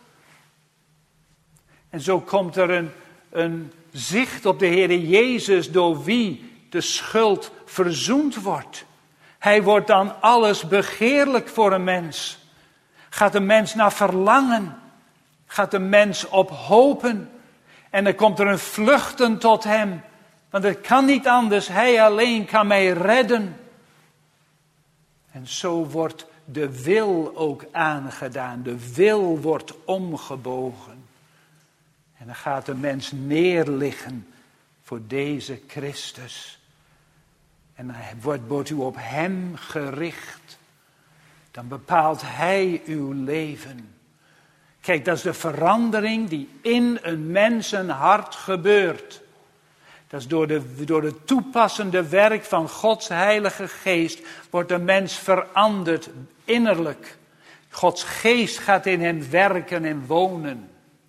En zo komt er een zicht op de Heere Jezus door wie de schuld verzoend wordt. Hij wordt dan alles begeerlijk voor een mens. Gaat de mens naar verlangen. Gaat de mens op hopen. En dan komt er een vluchten tot hem. Want het kan niet anders. Hij alleen kan mij redden. En zo wordt de wil ook aangedaan. De wil wordt omgebogen. En dan gaat de mens neerliggen voor deze Christus. En dan wordt u op hem gericht. Dan bepaalt hij uw leven. Kijk, dat is de verandering die in een mensenhart gebeurt. Dat is door het toepassende werk van Gods Heilige Geest wordt de mens veranderd innerlijk. Gods Geest gaat in hem werken en wonen.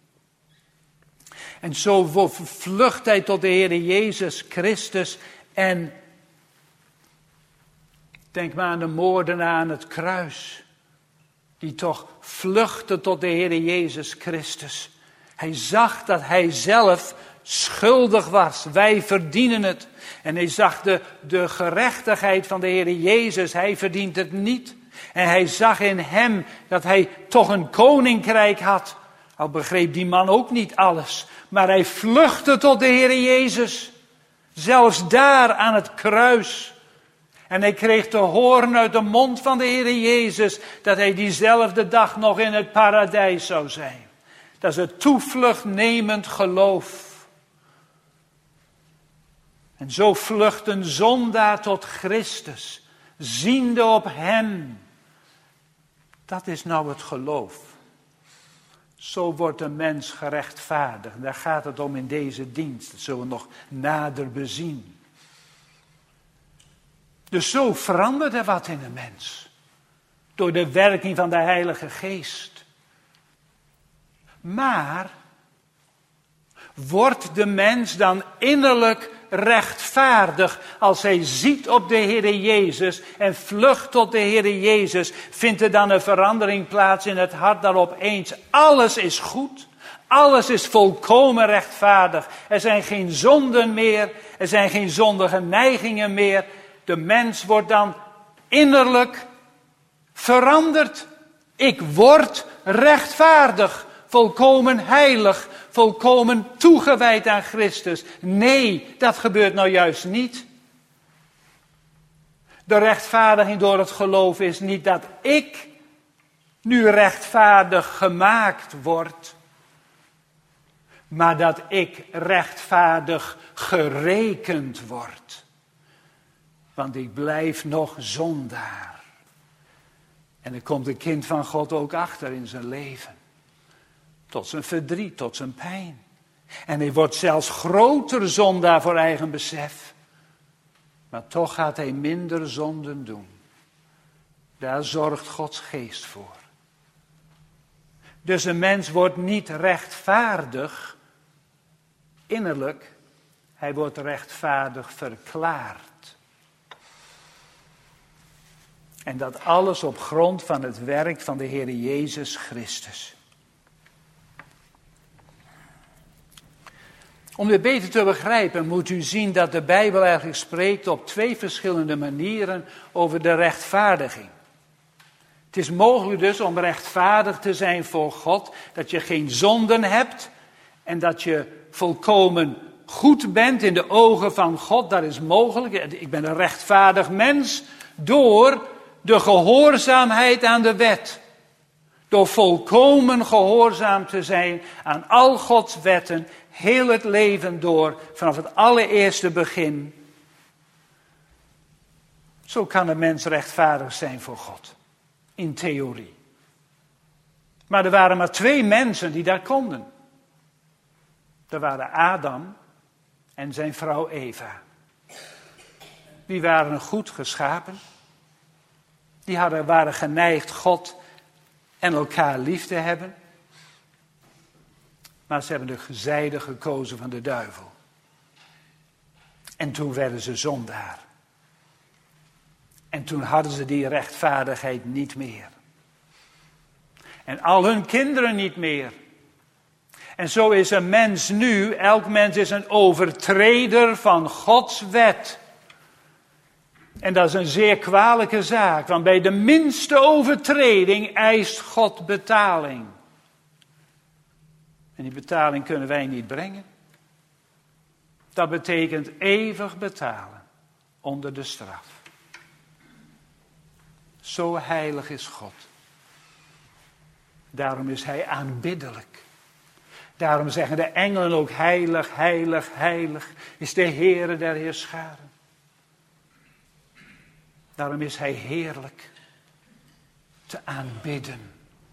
En zo vlucht hij tot de Heere Jezus Christus en denk maar aan de moordenaar aan het kruis. Die toch vluchtte tot de Heere Jezus Christus. Hij zag dat hij zelf schuldig was. Wij verdienen het. En hij zag de gerechtigheid van de Heere Jezus. Hij verdient het niet. En hij zag in hem dat hij toch een koninkrijk had. Al begreep die man ook niet alles. Maar hij vluchtte tot de Heere Jezus. Zelfs daar aan het kruis. En hij kreeg te horen uit de mond van de Heere Jezus dat hij diezelfde dag nog in het paradijs zou zijn. Dat is het toevluchtnemend geloof. En zo vlucht een zondaar tot Christus, ziende op hem. Dat is nou het geloof. Zo wordt een mens gerechtvaardigd. Daar gaat het om in deze dienst. Dat zullen we nog nader bezien. Dus zo verandert er wat in een mens. Door de werking van de Heilige Geest. Maar wordt de mens dan innerlijk rechtvaardig als hij ziet op de Heere Jezus en vlucht tot de Heere Jezus? Vindt er dan een verandering plaats in het hart dat opeens alles is goed? Alles is volkomen rechtvaardig. Er zijn geen zonden meer. Er zijn geen zondige neigingen meer. De mens wordt dan innerlijk veranderd. Ik word rechtvaardig, volkomen heilig, volkomen toegewijd aan Christus. Nee, dat gebeurt nou juist niet. De rechtvaardiging door het geloof is niet dat ik nu rechtvaardig gemaakt word, maar dat ik rechtvaardig gerekend word. Want ik blijf nog zondaar. En er komt een kind van God ook achter in zijn leven. Tot zijn verdriet, tot zijn pijn. En hij wordt zelfs groter zondaar voor eigen besef. Maar toch gaat hij minder zonden doen. Daar zorgt Gods geest voor. Dus een mens wordt niet rechtvaardig innerlijk. Hij wordt rechtvaardig verklaard. En dat alles op grond van het werk van de Heer Jezus Christus. Om dit beter te begrijpen moet u zien dat de Bijbel eigenlijk spreekt op twee verschillende manieren over de rechtvaardiging. Het is mogelijk dus om rechtvaardig te zijn voor God, dat je geen zonden hebt en dat je volkomen goed bent in de ogen van God. Dat is mogelijk. Ik ben een rechtvaardig mens door de gehoorzaamheid aan de wet. Door volkomen gehoorzaam te zijn aan al Gods wetten, heel het leven door, vanaf het allereerste begin. Zo kan een mens rechtvaardig zijn voor God. In theorie. Maar er waren maar 2 mensen die dat konden. Er waren Adam en zijn vrouw Eva. Die waren goed geschapen. Die waren geneigd God en elkaar lief te hebben. Maar ze hebben de zijde gekozen van de duivel. En toen werden ze zondaar. En toen hadden ze die rechtvaardigheid niet meer. En al hun kinderen niet meer. En zo is een mens nu, elk mens is een overtreder van Gods wet. En dat is een zeer kwalijke zaak, want bij de minste overtreding eist God betaling. En die betaling kunnen wij niet brengen. Dat betekent eeuwig betalen onder de straf. Zo heilig is God. Daarom is hij aanbiddelijk. Daarom zeggen de engelen ook heilig, heilig, heilig is de Heere der heerscharen. Daarom is hij heerlijk te aanbidden.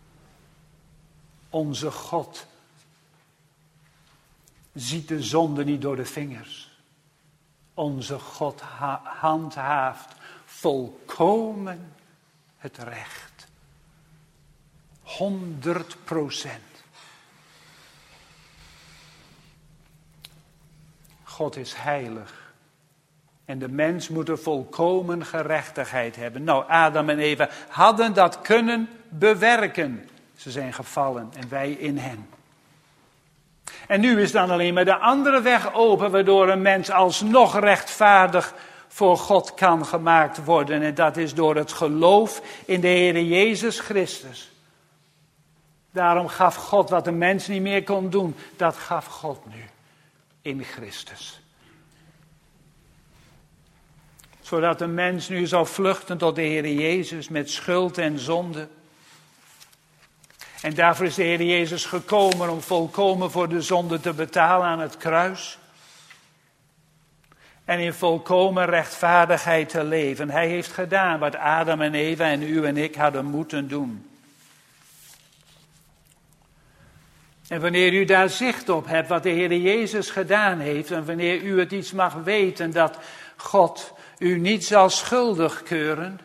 Onze God ziet de zonde niet door de vingers. Onze God handhaaft volkomen het recht. 100%. God is heilig. En de mens moet een volkomen gerechtigheid hebben. Nou, Adam en Eva hadden dat kunnen bewerken. Ze zijn gevallen en wij in hen. En nu is dan alleen maar de andere weg open, waardoor een mens alsnog rechtvaardig voor God kan gemaakt worden. En dat is door het geloof in de Heer Jezus Christus. Daarom gaf God wat de mens niet meer kon doen. Dat gaf God nu in Christus. Zodat de mens nu zal vluchten tot de Heer Jezus met schuld en zonde. En daarvoor is de Heer Jezus gekomen om volkomen voor de zonde te betalen aan het kruis. En in volkomen rechtvaardigheid te leven. Hij heeft gedaan wat Adam en Eva en u en ik hadden moeten doen. En wanneer u daar zicht op hebt wat de Heer Jezus gedaan heeft. En wanneer u het iets mag weten dat God u niet zal schuldig keuren.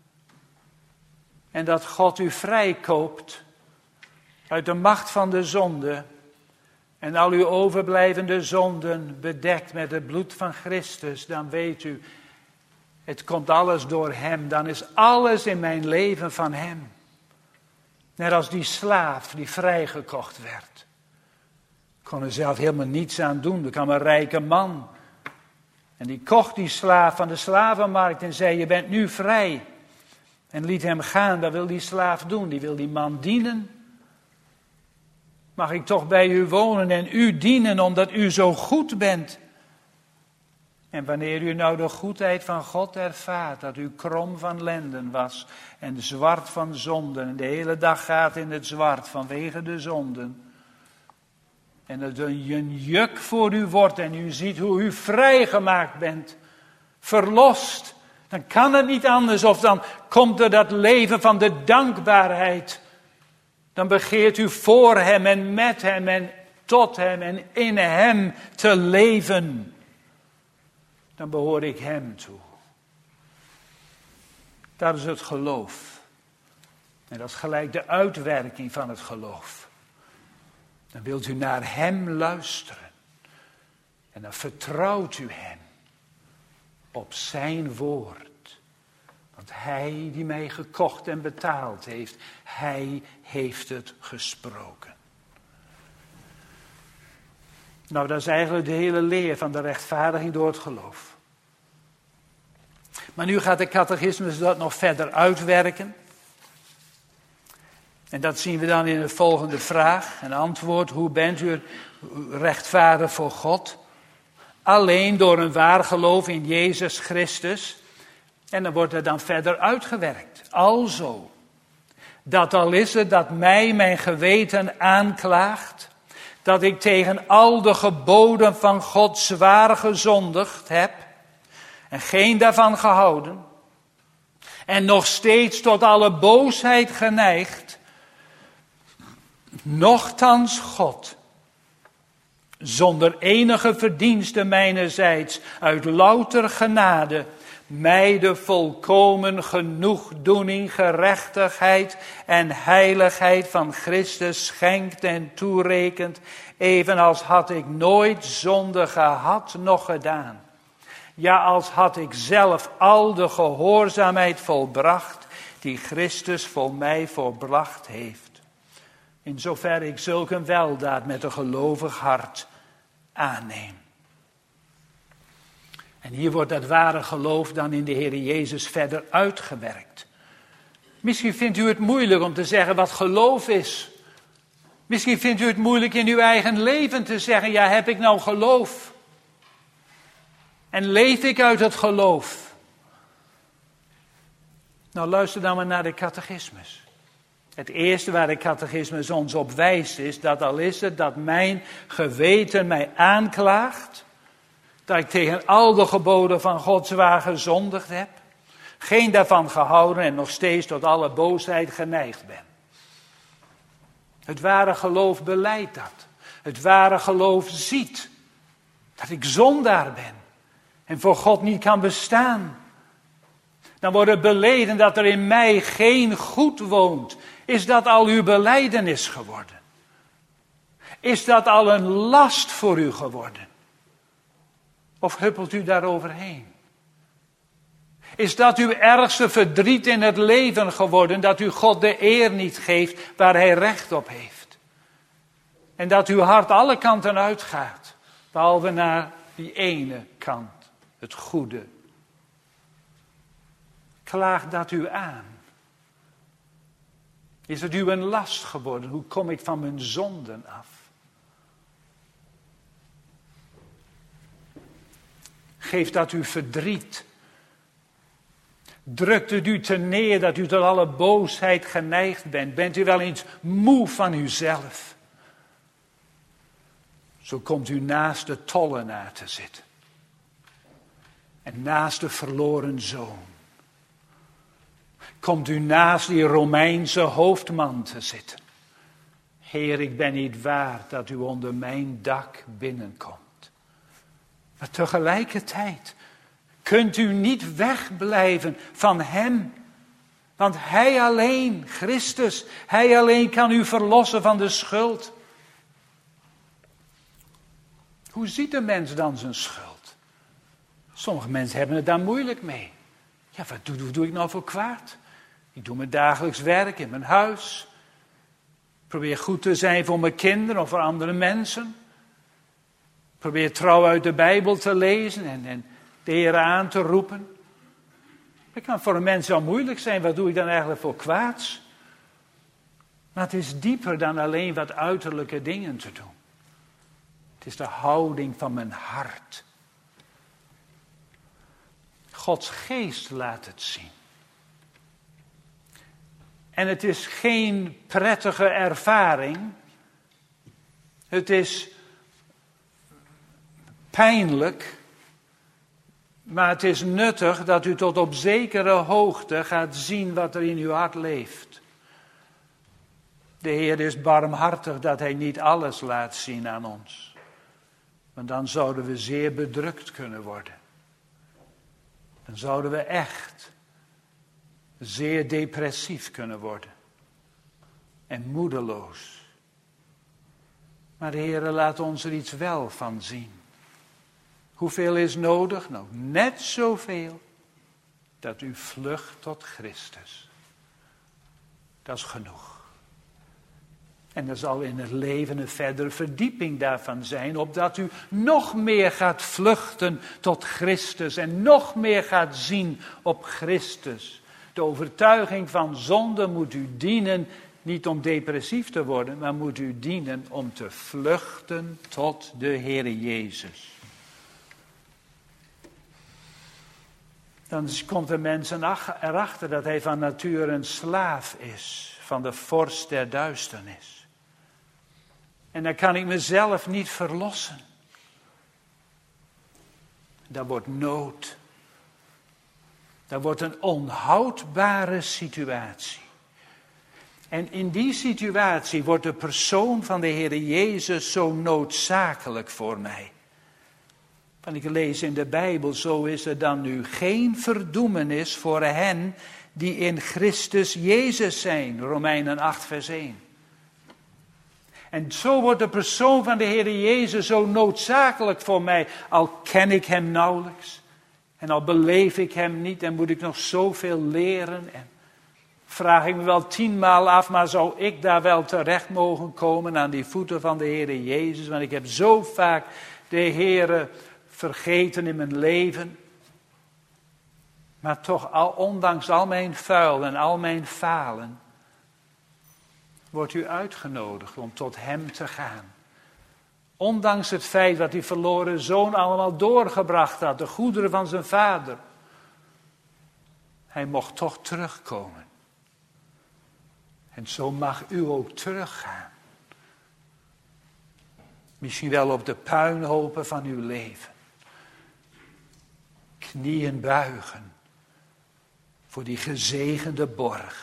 En dat God u vrijkoopt uit de macht van de zonde. En al uw overblijvende zonden bedekt met het bloed van Christus. Dan weet u, het komt alles door hem. Dan is alles in mijn leven van hem. Net als die slaaf die vrijgekocht werd. Kon er zelf helemaal niets aan doen. Er kwam een rijke man. En die kocht die slaaf van de slavenmarkt en zei, je bent nu vrij. En liet hem gaan. Dat wil die slaaf doen. Die wil die man dienen. Mag ik toch bij u wonen en u dienen omdat u zo goed bent? En wanneer u nou de goedheid van God ervaart, dat u krom van lenden was en zwart van zonden, en de hele dag gaat in het zwart vanwege de zonden, en dat een juk voor u wordt en u ziet hoe u vrijgemaakt bent, verlost, dan kan het niet anders of dan komt er dat leven van de dankbaarheid. Dan begeert u voor hem en met hem en tot hem en in hem te leven. Dan behoor ik hem toe. Dat is het geloof. En dat is gelijk de uitwerking van het geloof. Dan wilt u naar hem luisteren. En dan vertrouwt u hem op zijn woord. Want hij die mij gekocht en betaald heeft, hij heeft het gesproken. Nou, dat is eigenlijk de hele leer van de rechtvaardiging door het geloof. Maar nu gaat de catechismus dat nog verder uitwerken. En dat zien we dan in de volgende vraag en antwoord. Hoe bent u rechtvaardig voor God? Alleen door een waar geloof in Jezus Christus. En dan wordt er dan verder uitgewerkt. Alzo, dat al is het dat mij mijn geweten aanklaagt, dat ik tegen al de geboden van God zwaar gezondigd heb en geen daarvan gehouden, en nog steeds tot alle boosheid geneigd, nochtans God, zonder enige verdienste mijnerzijds, uit louter genade, mij de volkomen genoegdoening, gerechtigheid en heiligheid van Christus schenkt en toerekent, evenals had ik nooit zonde gehad noch gedaan. Ja, als had ik zelf al de gehoorzaamheid volbracht die Christus voor mij volbracht heeft. In zover ik zulk een weldaad met een gelovig hart aanneem. En hier wordt dat ware geloof dan in de Heer Jezus verder uitgewerkt. Misschien vindt u het moeilijk om te zeggen wat geloof is. Misschien vindt u het moeilijk in uw eigen leven te zeggen, ja, heb ik nou geloof? En leef ik uit het geloof? Nou, luister dan maar naar de catechismus. Het eerste waar de catechismus ons op wijst is dat al is het dat mijn geweten mij aanklaagt, dat ik tegen al de geboden van God zwaar gezondigd heb, geen daarvan gehouden en nog steeds tot alle boosheid geneigd ben. Het ware geloof belijdt dat. Het ware geloof ziet dat ik zondaar ben en voor God niet kan bestaan. Dan wordt het beleden dat er in mij geen goed woont. Is dat al uw belijdenis geworden? Is dat al een last voor u geworden? Of huppelt u daaroverheen? Is dat uw ergste verdriet in het leven geworden, dat u God de eer niet geeft waar hij recht op heeft? En dat uw hart alle kanten uitgaat, behalve naar die ene kant, het goede. Klaagt dat u aan? Is het u een last geworden? Hoe kom ik van mijn zonden af? Geeft dat u verdriet? Drukt het u te neer dat u tot alle boosheid geneigd bent? Bent u wel eens moe van uzelf? Zo komt u naast de tollenaar te zitten. En naast de verloren zoon. Komt u naast die Romeinse hoofdman te zitten. Heer, ik ben niet waard dat u onder mijn dak binnenkomt. Maar tegelijkertijd kunt u niet wegblijven van hem. Want hij alleen, Christus, hij alleen kan u verlossen van de schuld. Hoe ziet een mens dan zijn schuld? Sommige mensen hebben het daar moeilijk mee. Ja, wat doe ik nou voor kwaad? Ik doe mijn dagelijks werk in mijn huis. Probeer goed te zijn voor mijn kinderen of voor andere mensen. Probeer trouw uit de Bijbel te lezen en de Heer aan te roepen. Het kan voor een mens wel moeilijk zijn. Wat doe ik dan eigenlijk voor kwaads? Maar het is dieper dan alleen wat uiterlijke dingen te doen. Het is de houding van mijn hart. Gods geest laat het zien. En het is geen prettige ervaring. Het is pijnlijk. Maar het is nuttig dat u tot op zekere hoogte gaat zien wat er in uw hart leeft. De Heer is barmhartig dat hij niet alles laat zien aan ons. Want dan zouden we zeer bedrukt kunnen worden. Dan zouden we echt zeer depressief kunnen worden. En moedeloos. Maar de Heer laat ons er iets wel van zien. Hoeveel is nodig? Nou, net zoveel dat u vlucht tot Christus. Dat is genoeg. En er zal in het leven een verdere verdieping daarvan zijn, opdat u nog meer gaat vluchten tot Christus en nog meer gaat zien op Christus. De overtuiging van zonde moet u dienen niet om depressief te worden, maar moet u dienen om te vluchten tot de Heere Jezus. Dan komt de mens erachter dat hij van nature een slaaf is van de vorst der duisternis. En dan kan ik mezelf niet verlossen. Dat wordt nood. Dat wordt een onhoudbare situatie. En in die situatie wordt de persoon van de Heere Jezus zo noodzakelijk voor mij. Want ik lees in de Bijbel, zo is er dan nu geen verdoemenis voor hen die in Christus Jezus zijn. Romeinen 8 vers 1. En zo wordt de persoon van de Heere Jezus zo noodzakelijk voor mij. Al ken ik hem nauwelijks. En al beleef ik hem niet en moet ik nog zoveel leren. En vraag ik me wel 10 maal af, maar zou ik daar wel terecht mogen komen aan die voeten van de Heere Jezus? Want ik heb zo vaak de Heere vergeten in mijn leven. Maar toch, ondanks al mijn vuil en al mijn falen, wordt u uitgenodigd om tot hem te gaan. Ondanks het feit dat die verloren zoon allemaal doorgebracht had, de goederen van zijn vader. Hij mocht toch terugkomen. En zo mag u ook teruggaan. Misschien wel op de puinhopen van uw leven. Knieën buigen voor die gezegende borg.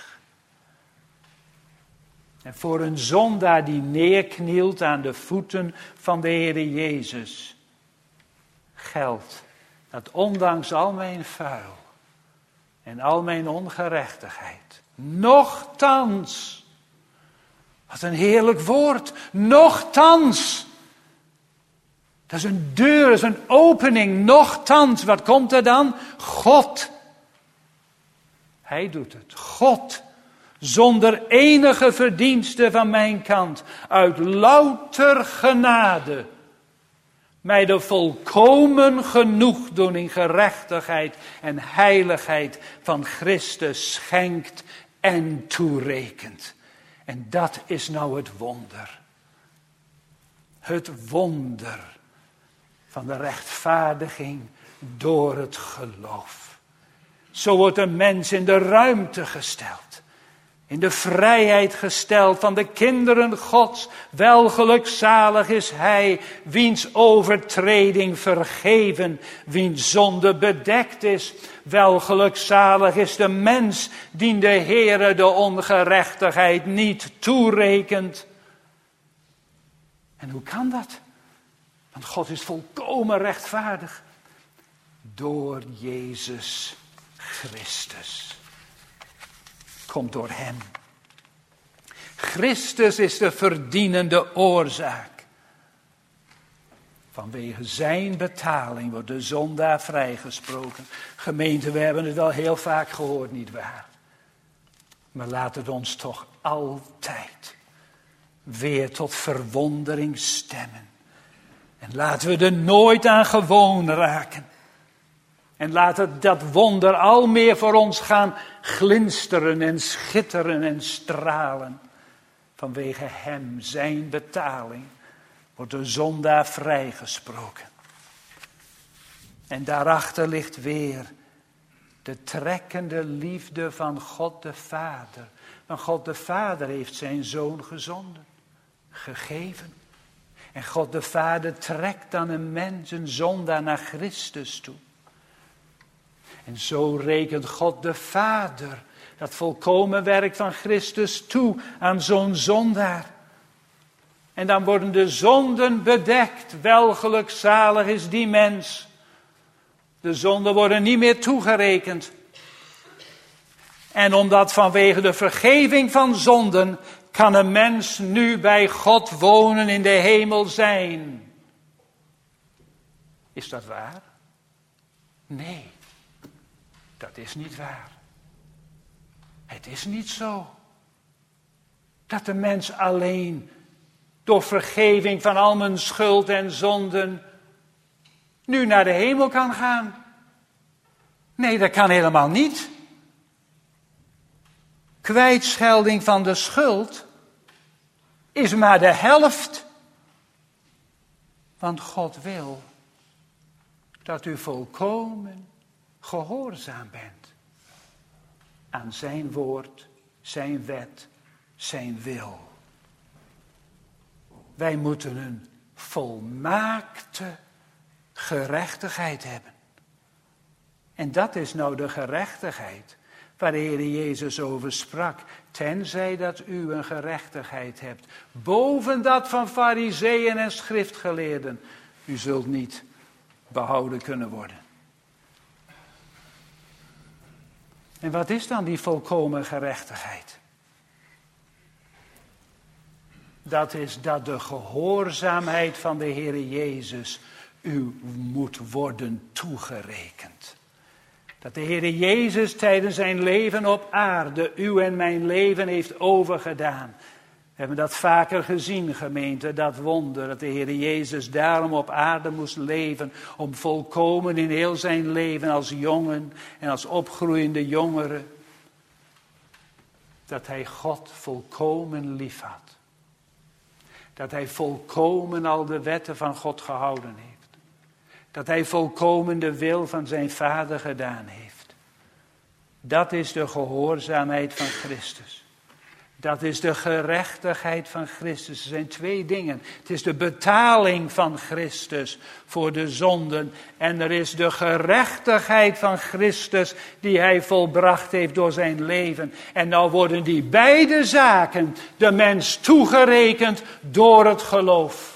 En voor een zondaar die neerknielt aan de voeten van de Heere Jezus, geldt dat ondanks al mijn vuil en al mijn ongerechtigheid, nochtans, wat een heerlijk woord, nochtans, dat is een deur, dat is een opening, nochtans, wat komt er dan? God. Hij doet het, God. Zonder enige verdienste van mijn kant, uit louter genade, mij de volkomen genoegdoening, gerechtigheid en heiligheid van Christus schenkt en toerekent. En dat is nou het wonder. Het wonder van de rechtvaardiging door het geloof. Zo wordt een mens in de ruimte gesteld. In de vrijheid gesteld van de kinderen Gods. Welgelukzalig is hij, wiens overtreding vergeven, wiens zonde bedekt is. Welgelukzalig is de mens, dien de Heere de ongerechtigheid niet toerekent. En hoe kan dat? Want God is volkomen rechtvaardig. Door Jezus Christus. Komt door hem. Christus is de verdienende oorzaak. Vanwege zijn betaling wordt de zondaar vrijgesproken. Gemeente, we hebben het wel heel vaak gehoord, nietwaar? Maar laat het ons toch altijd weer tot verwondering stemmen. En laten we er nooit aan gewoon raken. En laat het dat wonder al meer voor ons gaan glinsteren en schitteren en stralen. Vanwege hem, zijn betaling, wordt de zondaar vrijgesproken. En daarachter ligt weer de trekkende liefde van God de Vader. Want God de Vader heeft zijn zoon gezonden, gegeven. En God de Vader trekt dan een mens, een zondaar, naar Christus toe. En zo rekent God de Vader dat volkomen werk van Christus toe aan zo'n zondaar. En dan worden de zonden bedekt. Welgelukzalig is die mens. De zonden worden niet meer toegerekend. En omdat vanwege de vergeving van zonden kan een mens nu bij God wonen, in de hemel zijn. Is dat waar? Nee. Dat is niet waar. Het is niet zo dat de mens alleen door vergeving van al mijn schuld en zonden nu naar de hemel kan gaan. Nee, dat kan helemaal niet. Kwijtschelding van de schuld is maar de helft. Want God wil dat u volkomen gehoorzaam bent aan zijn woord, zijn wet, zijn wil. Wij moeten een volmaakte gerechtigheid hebben. En dat is nou de gerechtigheid waar de Heer Jezus over sprak. Tenzij dat u een gerechtigheid hebt, boven dat van farizeeën en schriftgeleerden. U zult niet behouden kunnen worden. En wat is dan die volkomen gerechtigheid? Dat is dat de gehoorzaamheid van de Heer Jezus u moet worden toegerekend. Dat de Heer Jezus tijdens zijn leven op aarde uw en mijn leven heeft overgedaan. We hebben dat vaker gezien, gemeente, dat wonder. Dat de Heer Jezus daarom op aarde moest leven. Om volkomen in heel zijn leven als jongen en als opgroeiende jongere. Dat hij God volkomen lief had. Dat hij volkomen al de wetten van God gehouden heeft. Dat hij volkomen de wil van zijn Vader gedaan heeft. Dat is de gehoorzaamheid van Christus. Dat is de gerechtigheid van Christus. Er zijn twee dingen. Het is de betaling van Christus voor de zonden. En er is de gerechtigheid van Christus die hij volbracht heeft door zijn leven. En nou worden die beide zaken de mens toegerekend door het geloof.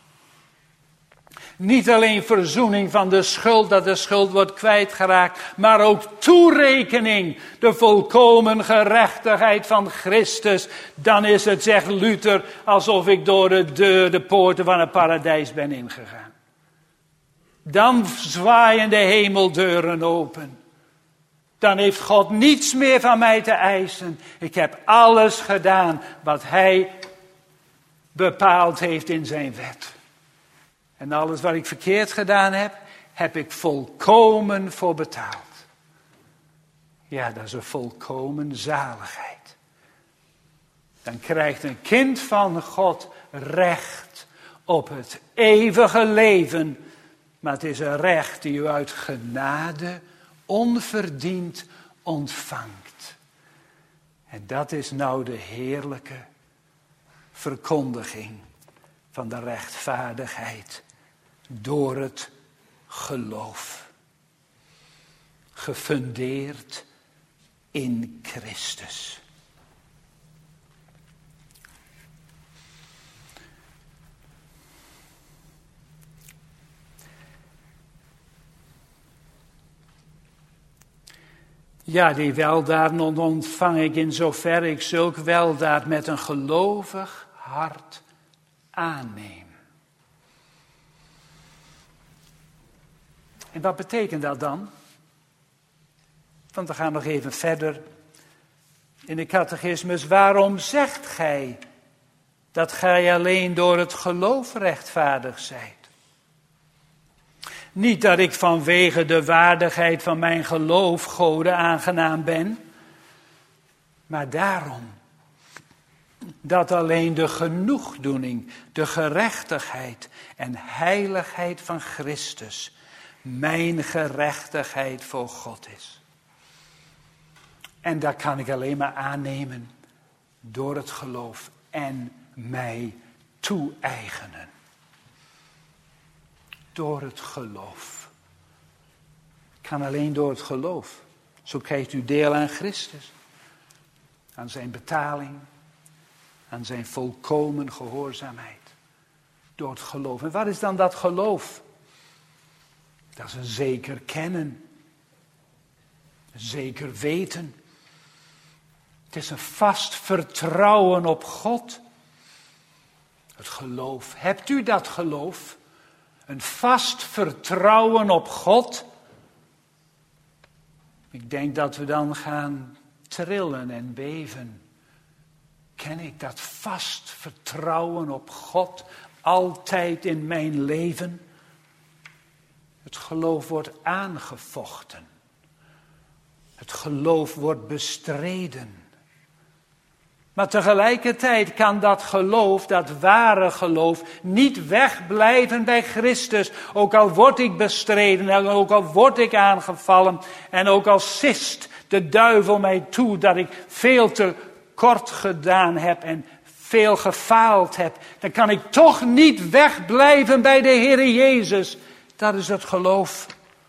Niet alleen verzoening van de schuld, dat de schuld wordt kwijtgeraakt, maar ook toerekening, de volkomen gerechtigheid van Christus. Dan is het, zegt Luther, alsof ik door de poorten van het paradijs ben ingegaan. Dan zwaaien de hemeldeuren open. Dan heeft God niets meer van mij te eisen. Ik heb alles gedaan wat hij bepaald heeft in zijn wet. En alles wat ik verkeerd gedaan heb, heb ik volkomen voor betaald. Ja, dat is een volkomen zaligheid. Dan krijgt een kind van God recht op het eeuwige leven. Maar het is een recht die u uit genade onverdiend ontvangt. En dat is nou de heerlijke verkondiging van de rechtvaardigheid door het geloof. Gefundeerd in Christus. Ja, die weldaad ontvang ik in zoverre ik zulk weldaad met een gelovig hart aanneem. En wat betekent dat dan? Want we gaan nog even verder in de catechismus. Waarom zegt gij dat gij alleen door het geloof rechtvaardig zijt? Niet dat ik vanwege de waardigheid van mijn geloof Gode aangenaam ben, maar daarom dat alleen de genoegdoening, de gerechtigheid en heiligheid van Christus mijn gerechtigheid voor God is. En dat kan ik alleen maar aannemen door het geloof en mij toe-eigenen. Door het geloof. Kan alleen door het geloof. Zo krijgt u deel aan Christus. Aan zijn betaling. Aan zijn volkomen gehoorzaamheid. Door het geloof. En wat is dan dat geloof? Dat is een zeker kennen. Een zeker weten. Het is een vast vertrouwen op God. Het geloof. Hebt u dat geloof? Een vast vertrouwen op God. Ik denk dat we dan gaan trillen en beven. Ken ik dat vast vertrouwen op God altijd in mijn leven? Het geloof wordt aangevochten. Het geloof wordt bestreden. Maar tegelijkertijd kan dat geloof, dat ware geloof, niet wegblijven bij Christus. Ook al word ik bestreden, en ook al word ik aangevallen. En ook al sist de duivel mij toe dat ik veel te kort gedaan heb en veel gefaald heb. Dan kan ik toch niet wegblijven bij de Heer Jezus. Dat is het geloof.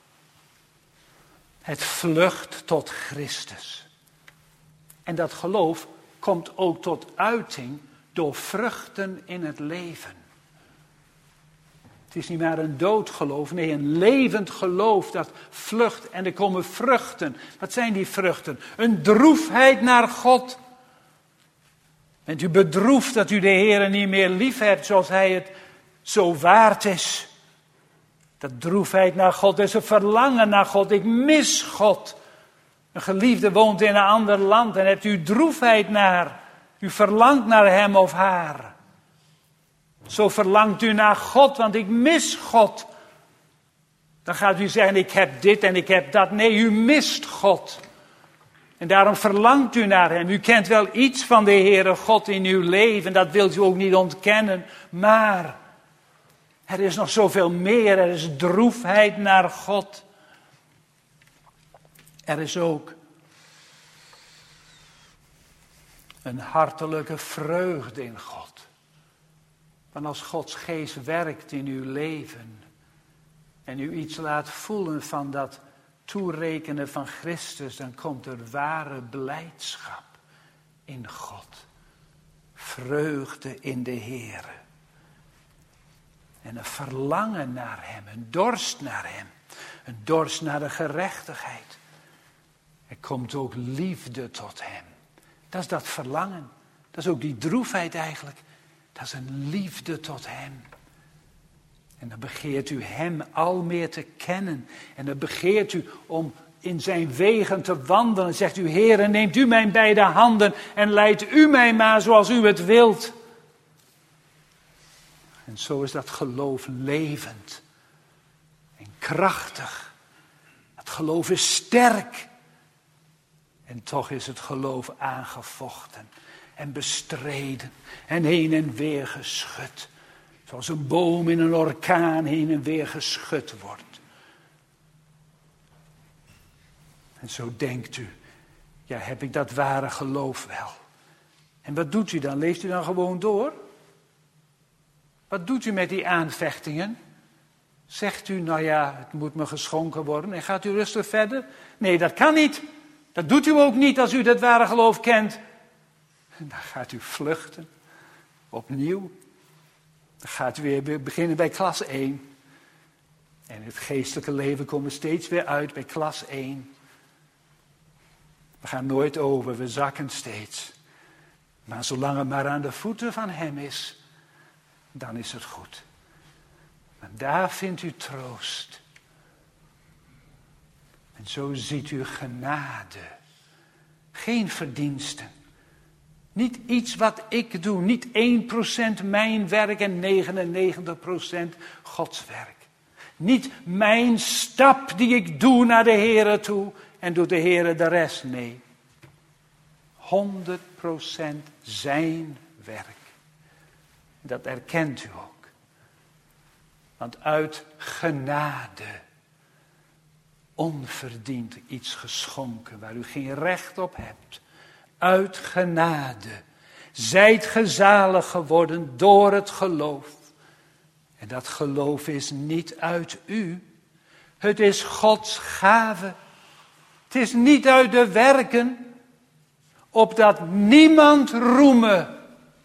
Het vlucht tot Christus. En dat geloof komt ook tot uiting door vruchten in het leven. Het is niet maar een dood geloof, nee, een levend geloof dat vlucht en er komen vruchten. Wat zijn die vruchten? Een droefheid naar God. Bent u bedroefd dat u de Heer niet meer lief hebt zoals Hij het zo waard is? Dat droefheid naar God is een verlangen naar God. Ik mis God. Een geliefde woont in een ander land en hebt u droefheid naar. U verlangt naar hem of haar. Zo verlangt u naar God, want ik mis God. Dan gaat u zeggen, ik heb dit en ik heb dat. Nee, u mist God. En daarom verlangt u naar hem. U kent wel iets van de Heere God in uw leven. Dat wilt u ook niet ontkennen. Maar er is nog zoveel meer. Er is droefheid naar God. Er is ook een hartelijke vreugde in God. Want als Gods geest werkt in uw leven en u iets laat voelen van dat toerekenen van Christus, dan komt er ware blijdschap in God. Vreugde in de Heere. En een verlangen naar hem, een dorst naar hem, een dorst naar de gerechtigheid. Er komt ook liefde tot hem. Dat is dat verlangen. Dat is ook die droefheid eigenlijk. Dat is een liefde tot hem. En dan begeert u hem al meer te kennen. En dan begeert u om in zijn wegen te wandelen. En zegt u, Heere, neemt u mijn beide handen en leidt u mij maar zoals u het wilt. En zo is dat geloof levend en krachtig. Het geloof is sterk. En toch is het geloof aangevochten en bestreden en heen en weer geschud. Zoals een boom in een orkaan heen en weer geschud wordt. En zo denkt u, ja, heb ik dat ware geloof wel? En wat doet u dan? Leeft u dan gewoon door? Wat doet u met die aanvechtingen? Zegt u, nou ja, het moet me geschonken worden en gaat u rustig verder? Nee, dat kan niet. Dat doet u ook niet als u dat ware geloof kent. En dan gaat u vluchten. Opnieuw. Dan gaat u weer beginnen bij klas 1. En het geestelijke leven komt steeds weer uit bij klas 1. We gaan nooit over, we zakken steeds. Maar zolang het maar aan de voeten van hem is, dan is het goed. En daar vindt u troost. En zo ziet u genade. Geen verdiensten. Niet iets wat ik doe. Niet 1% mijn werk en 99% Gods werk. Niet mijn stap die ik doe naar de Heere toe en doet de Heere de rest. Nee. 100% zijn werk. Dat erkent u ook. Want uit genade, onverdiend iets geschonken waar u geen recht op hebt. Uit genade, zijt ge zalig geworden door het geloof. En dat geloof is niet uit u. Het is Gods gave. Het is niet uit de werken, opdat niemand roeme.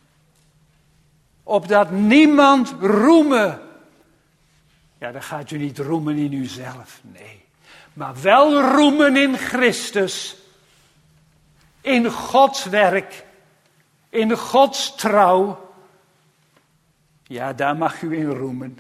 Opdat niemand roeme. Ja, dan gaat u niet roemen in uzelf, nee. Maar wel roemen in Christus. In Gods werk. In Gods trouw. Ja, daar mag u in roemen.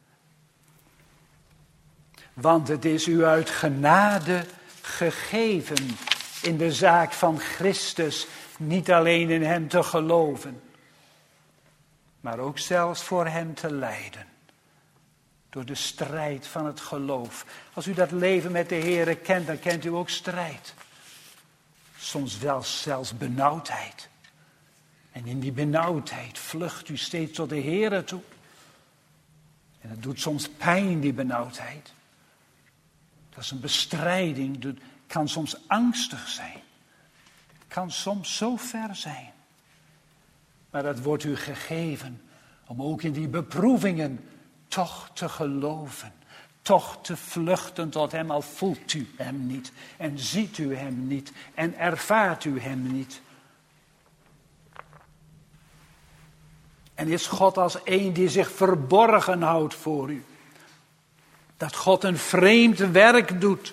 Want het is u uit genade gegeven in de zaak van Christus. Niet alleen in hem te geloven. Maar ook zelfs voor hem te lijden. Door de strijd van het geloof. Als u dat leven met de Heere kent, dan kent u ook strijd. Soms wel zelfs benauwdheid. En in die benauwdheid vlucht u steeds tot de Heere toe. En het doet soms pijn, die benauwdheid. Dat is een bestrijding, het kan soms angstig zijn. Het kan soms zo ver zijn. Maar dat wordt u gegeven om ook in die beproevingen toch te geloven. Toch te vluchten tot hem, al voelt u hem niet. En ziet u hem niet. En ervaart u hem niet. En is God als een die zich verborgen houdt voor u. Dat God een vreemd werk doet.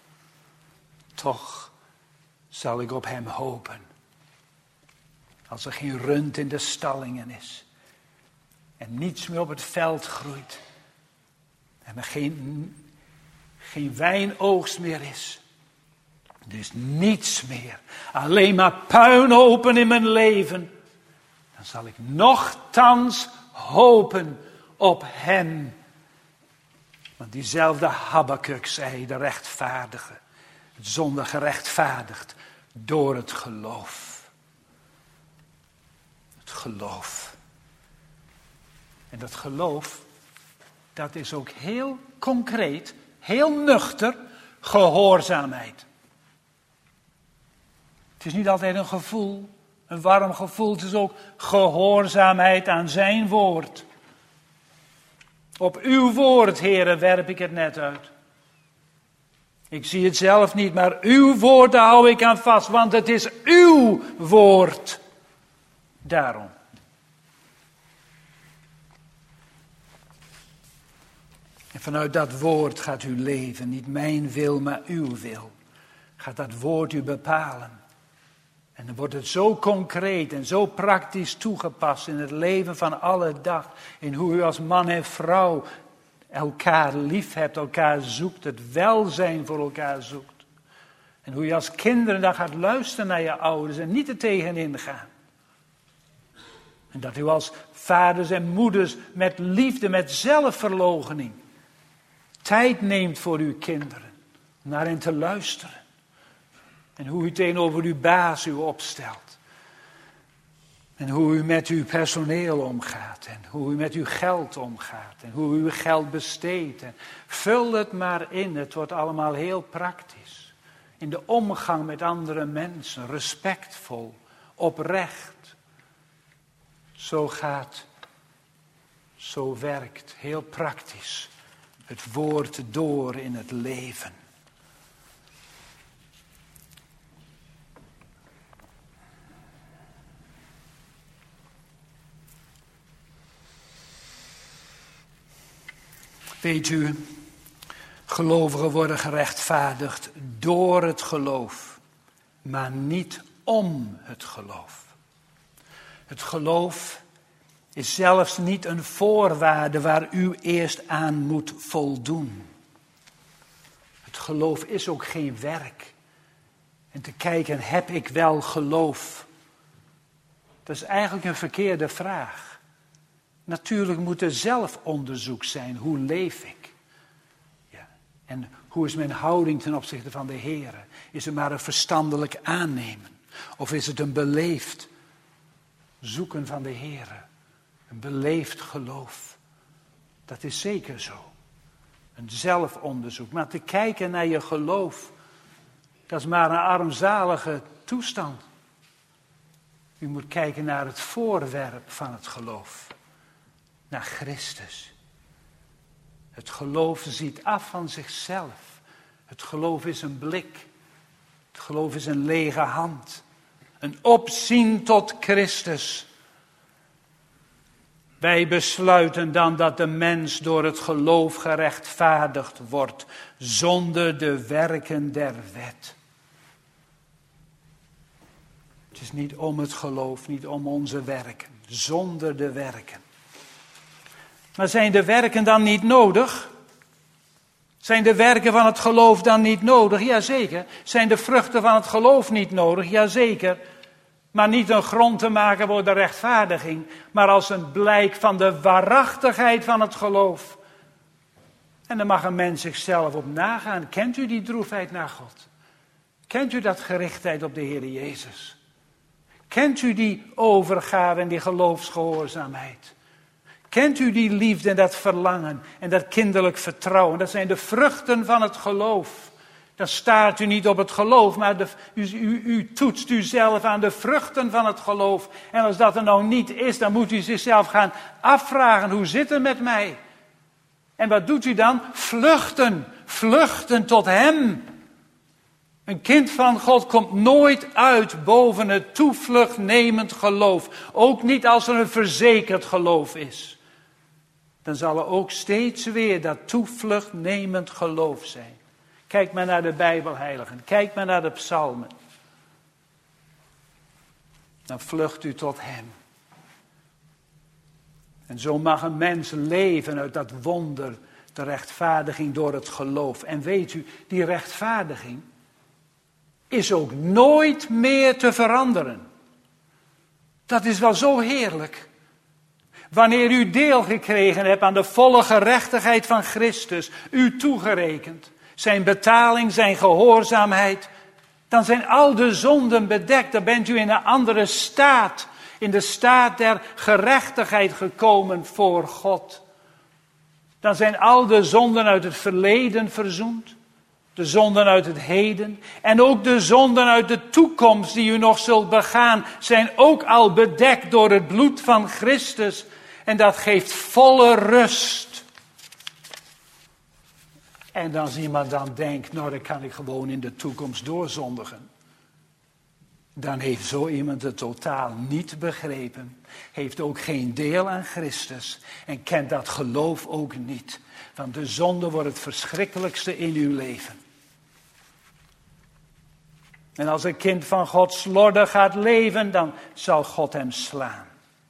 Toch zal ik op hem hopen. Als er geen rund in de stallingen is. En niets meer op het veld groeit. En er geen wijnoogst meer is. Er is niets meer. Alleen maar puinhopen in mijn leven. Dan zal ik nochtans hopen op hem. Want diezelfde Habakuk zei, de rechtvaardige. Het zonde gerechtvaardigd door het geloof. Het geloof. En dat geloof, dat is ook heel concreet, heel nuchter, gehoorzaamheid. Het is niet altijd een gevoel, een warm gevoel, het is ook gehoorzaamheid aan zijn woord. Op uw woord, Heere, werp ik het net uit. Ik zie het zelf niet, maar uw woord, daar hou ik aan vast, want het is uw woord. Daarom. En vanuit dat woord gaat u leven, niet mijn wil, maar uw wil. Gaat dat woord u bepalen. En dan wordt het zo concreet en zo praktisch toegepast in het leven van alle dag. In hoe u als man en vrouw elkaar lief hebt, elkaar zoekt, het welzijn voor elkaar zoekt. En hoe je als kinderen dan gaat luisteren naar je ouders en niet er tegenin gaan. En dat u als vaders en moeders met liefde, met zelfverloochening tijd neemt voor uw kinderen. Om naar hen te luisteren. En hoe u tegenover uw baas u opstelt. En hoe u met uw personeel omgaat. En hoe u met uw geld omgaat. En hoe u uw geld besteedt. En vul het maar in. Het wordt allemaal heel praktisch. In de omgang met andere mensen. Respectvol. Oprecht. Zo gaat. Zo werkt. Heel praktisch. Het woord door in het leven. Weet u, gelovigen worden gerechtvaardigd door het geloof, maar niet om het geloof. Het geloof is zelfs niet een voorwaarde waar u eerst aan moet voldoen. Het geloof is ook geen werk. En te kijken, heb ik wel geloof? Dat is eigenlijk een verkeerde vraag. Natuurlijk moet er zelfonderzoek zijn. Hoe leef ik? Ja. En hoe is mijn houding ten opzichte van de Heer? Is het maar een verstandelijk aannemen? Of is het een beleefd zoeken van de Heer? Een beleefd geloof? Dat is zeker zo. Een zelfonderzoek. Maar te kijken naar je geloof, dat is maar een armzalige toestand. U moet kijken naar het voorwerp van het geloof. Naar Christus. Het geloof ziet af van zichzelf. Het geloof is een blik. Het geloof is een lege hand. Een opzien tot Christus. Wij besluiten dan dat de mens door het geloof gerechtvaardigd wordt. Zonder de werken der wet. Het is niet om het geloof, niet om onze werken. Zonder de werken. Maar zijn de werken dan niet nodig? Zijn de werken van het geloof dan niet nodig? Jazeker. Zijn de vruchten van het geloof niet nodig? Jazeker. Maar niet een grond te maken voor de rechtvaardiging, maar als een blijk van de waarachtigheid van het geloof. En dan mag een mens zichzelf op nagaan. Kent u die droefheid naar God? Kent u dat gerichtheid op de Heer Jezus? Kent u die overgave en die geloofsgehoorzaamheid? Kent u die liefde en dat verlangen en dat kinderlijk vertrouwen? Dat zijn de vruchten van het geloof. Dan staart u niet op het geloof, maar u toetst uzelf aan de vruchten van het geloof. En als dat er nou niet is, dan moet u zichzelf gaan afvragen, hoe zit het met mij? En wat doet u dan? Vluchten tot Hem. Een kind van God komt nooit uit boven het toevluchtnemend geloof. Ook niet als er een verzekerd geloof is. Dan zal er ook steeds weer dat toevluchtnemend geloof zijn. Kijk maar naar de Bijbelheiligen. Kijk maar naar de psalmen. Dan vlucht u tot Hem. En zo mag een mens leven uit dat wonder, de rechtvaardiging door het geloof. En weet u, die rechtvaardiging is ook nooit meer te veranderen. Dat is wel zo heerlijk. Wanneer u deel gekregen hebt aan de volle gerechtigheid van Christus, u toegerekend, zijn betaling, zijn gehoorzaamheid, dan zijn al de zonden bedekt. Dan bent u in een andere staat, in de staat der gerechtigheid gekomen voor God. Dan zijn al de zonden uit het verleden verzoend. De zonden uit het heden en ook de zonden uit de toekomst die u nog zult begaan, zijn ook al bedekt door het bloed van Christus. En dat geeft volle rust. En als iemand dan denkt, nou dan kan ik gewoon in de toekomst doorzondigen. Dan heeft zo iemand het totaal niet begrepen. Heeft ook geen deel aan Christus. En kent dat geloof ook niet. Want de zonde wordt het verschrikkelijkste in uw leven. En als een kind van God slordig gaat leven, dan zal God hem slaan.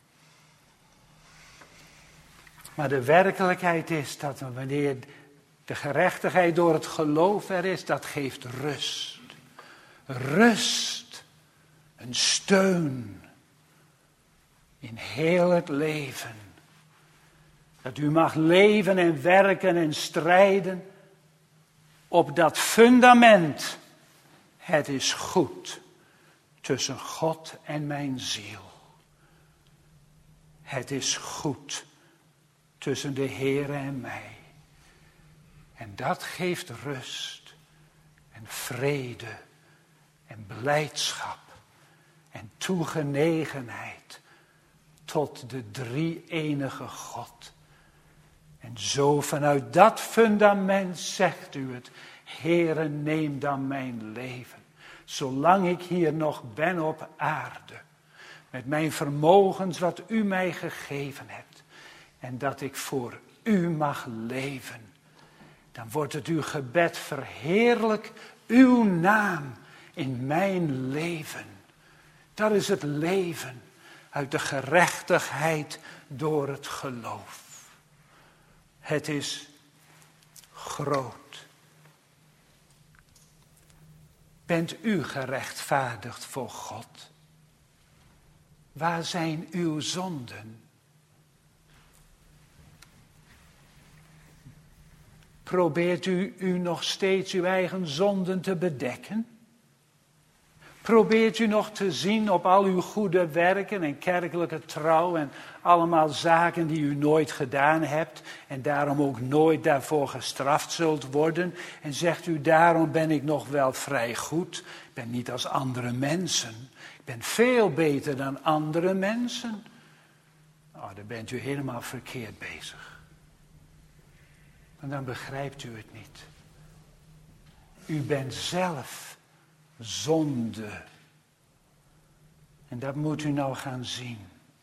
Maar de werkelijkheid is dat wanneer de gerechtigheid door het geloof er is, dat geeft rust. Rust, een steun in heel het leven. Dat u mag leven en werken en strijden op dat fundament. Het is goed tussen God en mijn ziel. Het is goed tussen de Heere en mij. En dat geeft rust en vrede en blijdschap en toegenegenheid tot de drie-enige God. En zo vanuit dat fundament zegt u het, Heere, neem dan mijn leven. Zolang ik hier nog ben op aarde. Met mijn vermogens wat u mij gegeven hebt. En dat ik voor u mag leven. Dan wordt het uw gebed, verheerlijk uw naam in mijn leven. Dat is het leven uit de gerechtigheid door het geloof. Het is groot. Bent u gerechtvaardigd voor God? Waar zijn uw zonden? Probeert u nog steeds uw eigen zonden te bedekken? Probeert u nog te zien op al uw goede werken en kerkelijke trouw en allemaal zaken die u nooit gedaan hebt en daarom ook nooit daarvoor gestraft zult worden? En zegt u, daarom ben ik nog wel vrij goed. Ik ben niet als andere mensen. Ik ben veel beter dan andere mensen. Nou, dan bent u helemaal verkeerd bezig. En dan begrijpt u het niet. U bent zelf zonde. En dat moet u nou gaan zien.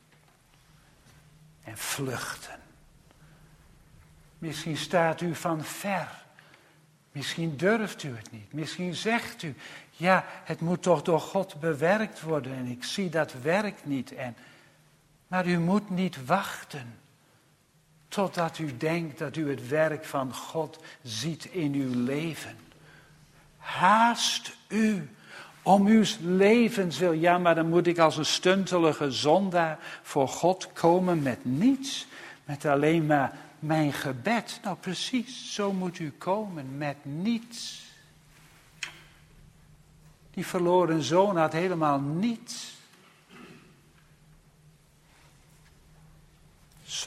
En vluchten. Misschien staat u van ver. Misschien durft u het niet. Misschien zegt u, ja, het moet toch door God bewerkt worden. En ik zie dat werkt niet. Maar u moet niet wachten. Totdat u denkt dat u het werk van God ziet in uw leven. Haast u om uw levenswil. Ja, maar dan moet ik als een stuntelige zondaar voor God komen met niets. Met alleen maar mijn gebed. Nou precies, zo moet u komen met niets. Die verloren zoon had helemaal niets.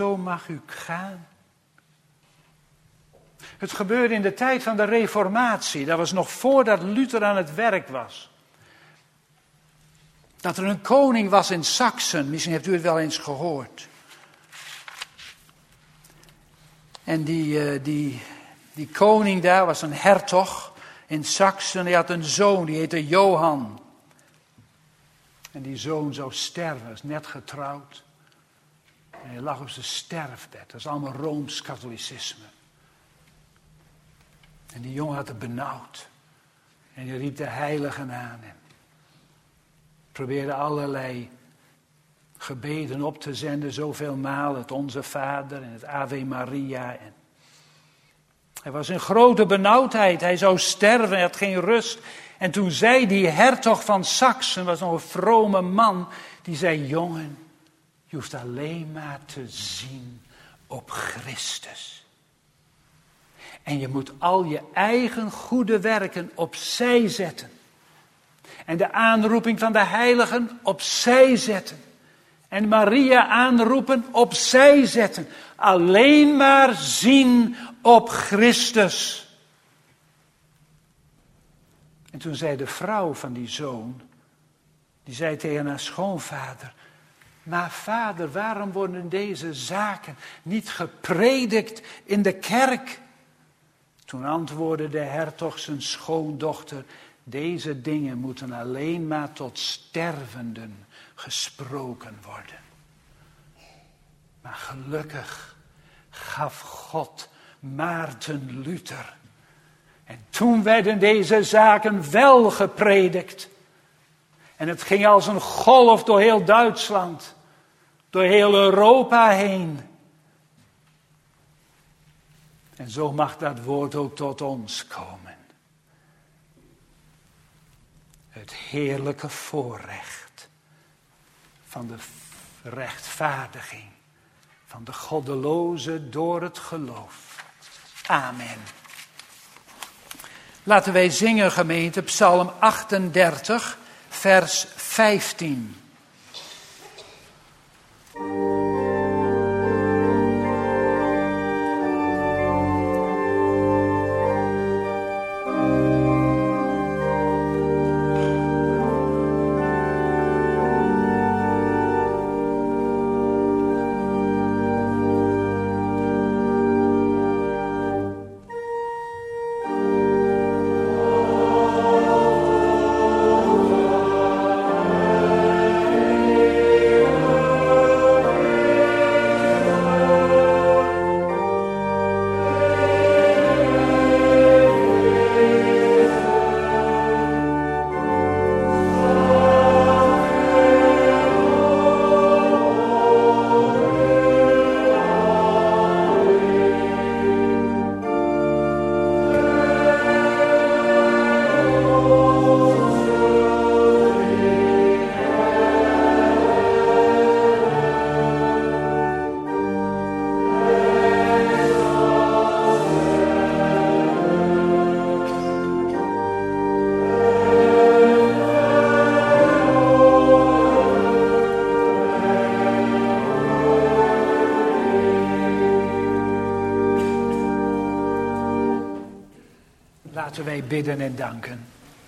zo mag u gaan. Het gebeurde in de tijd van de Reformatie. Dat was nog voordat Luther aan het werk was. Dat er een koning was in Saksen. Misschien hebt u het wel eens gehoord. En die koning daar was een hertog in Saksen. Hij had een zoon, die heette Johan. En die zoon zou sterven, hij was net getrouwd. En hij lag op zijn sterfbed. Dat is allemaal Rooms-katholicisme. En die jongen had het benauwd. En hij riep de heiligen aan en probeerde allerlei gebeden op te zenden, zoveel maal, het Onze Vader en het Ave Maria. En hij was in grote benauwdheid, hij zou sterven, hij had geen rust. En toen zei die hertog van Saksen, was nog een vrome man, die zei, jongen, je hoeft alleen maar te zien op Christus. En je moet al je eigen goede werken opzij zetten. En de aanroeping van de heiligen opzij zetten. En Maria aanroepen opzij zetten. Alleen maar zien op Christus. En toen zei de vrouw van die zoon, die zei tegen haar schoonvader, maar vader, waarom worden deze zaken niet gepredikt in de kerk? Toen antwoordde de hertog zijn schoondochter, deze dingen moeten alleen maar tot stervenden gesproken worden. Maar gelukkig gaf God Maarten Luther. En toen werden deze zaken wel gepredikt. En het ging als een golf door heel Duitsland, door heel Europa heen. En zo mag dat woord ook tot ons komen. Het heerlijke voorrecht van de rechtvaardiging van de goddeloze door het geloof. Amen. Laten wij zingen, gemeente, Psalm 38, vers 15. Laten wij bidden en danken.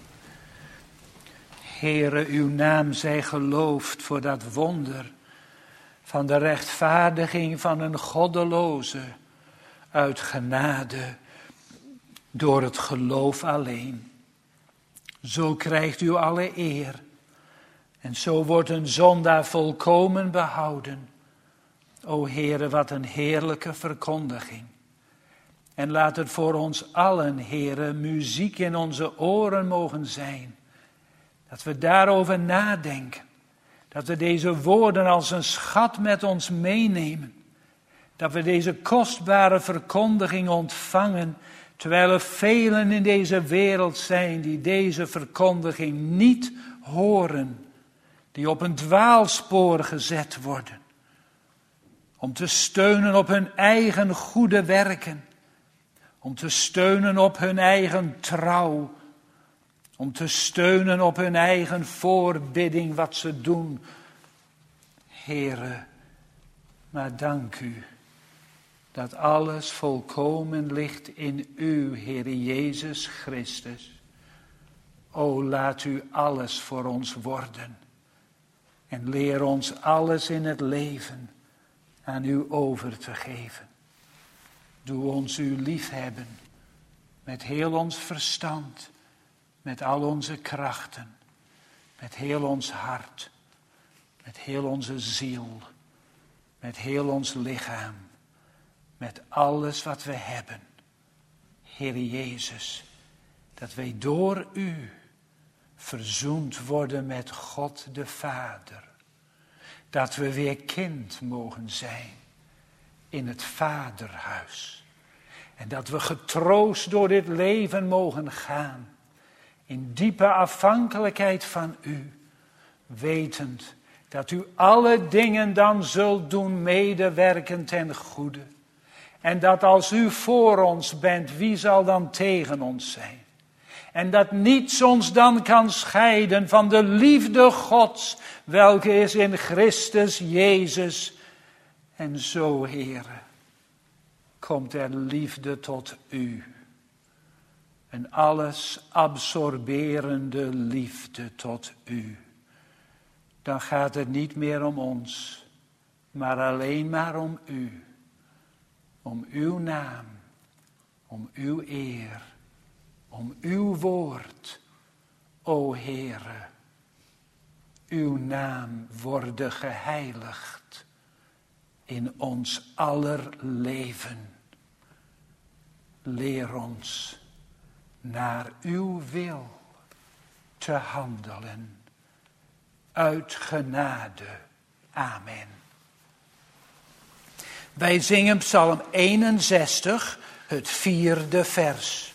Heere, uw naam zij geloofd voor dat wonder van de rechtvaardiging van een goddeloze uit genade door het geloof alleen. Zo krijgt u alle eer en zo wordt een zondaar volkomen behouden. O Heere, wat een heerlijke verkondiging. En laat het voor ons allen, Heere, muziek in onze oren mogen zijn. Dat we daarover nadenken. Dat we deze woorden als een schat met ons meenemen. Dat we deze kostbare verkondiging ontvangen, terwijl er velen in deze wereld zijn die deze verkondiging niet horen. Die op een dwaalspoor gezet worden. Om te steunen op hun eigen goede werken. Om te steunen op hun eigen trouw. Om te steunen op hun eigen voorbidding wat ze doen. Heere, Maar dank u dat alles volkomen ligt in u, Heere Jezus Christus. O, laat u alles voor ons worden. En leer ons alles in het leven aan u over te geven. Doe ons uw liefhebben met heel ons verstand, met al onze krachten, met heel ons hart, met heel onze ziel, met heel ons lichaam, met alles wat we hebben. Heere Jezus, dat wij door u verzoend worden met God de Vader. Dat we weer kind mogen zijn in het Vaderhuis. En dat we getroost door dit leven mogen gaan. In diepe afhankelijkheid van u. Wetend dat u alle dingen dan zult doen medewerken ten goede. En dat als u voor ons bent, wie zal dan tegen ons zijn? En dat niets ons dan kan scheiden van de liefde Gods, welke is in Christus Jezus. En zo, Heere, komt er liefde tot u. Een alles absorberende liefde tot u. Dan gaat het niet meer om ons, maar alleen maar om u. Om uw naam, om uw eer, om uw woord. O Heere, uw naam worden geheiligd in ons aller leven. Leer ons naar uw wil te handelen. Uit genade. Amen. Wij zingen Psalm 61, het 4e vers.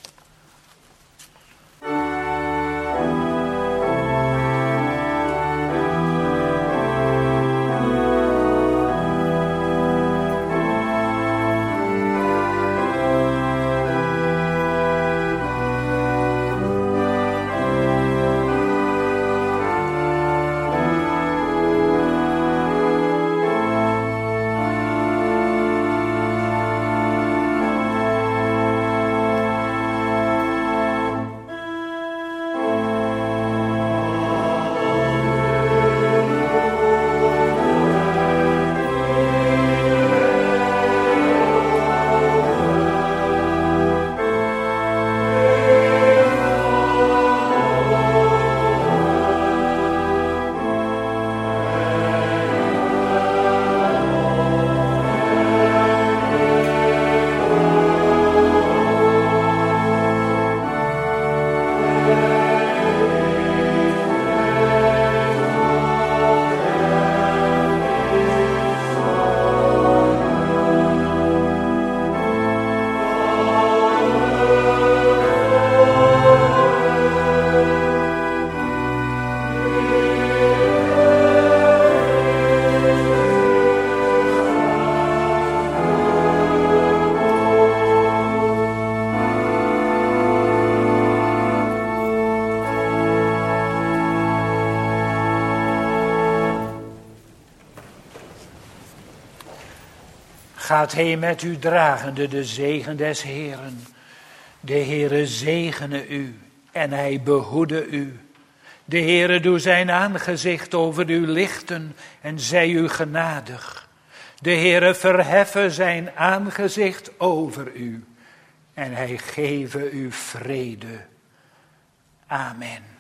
Gaat heen met u dragende de zegen des Heeren. De Heere zegene u en hij behoede u. De Heere doe zijn aangezicht over u lichten en zij u genadig. De Heere verheffe zijn aangezicht over u en hij geve u vrede. Amen.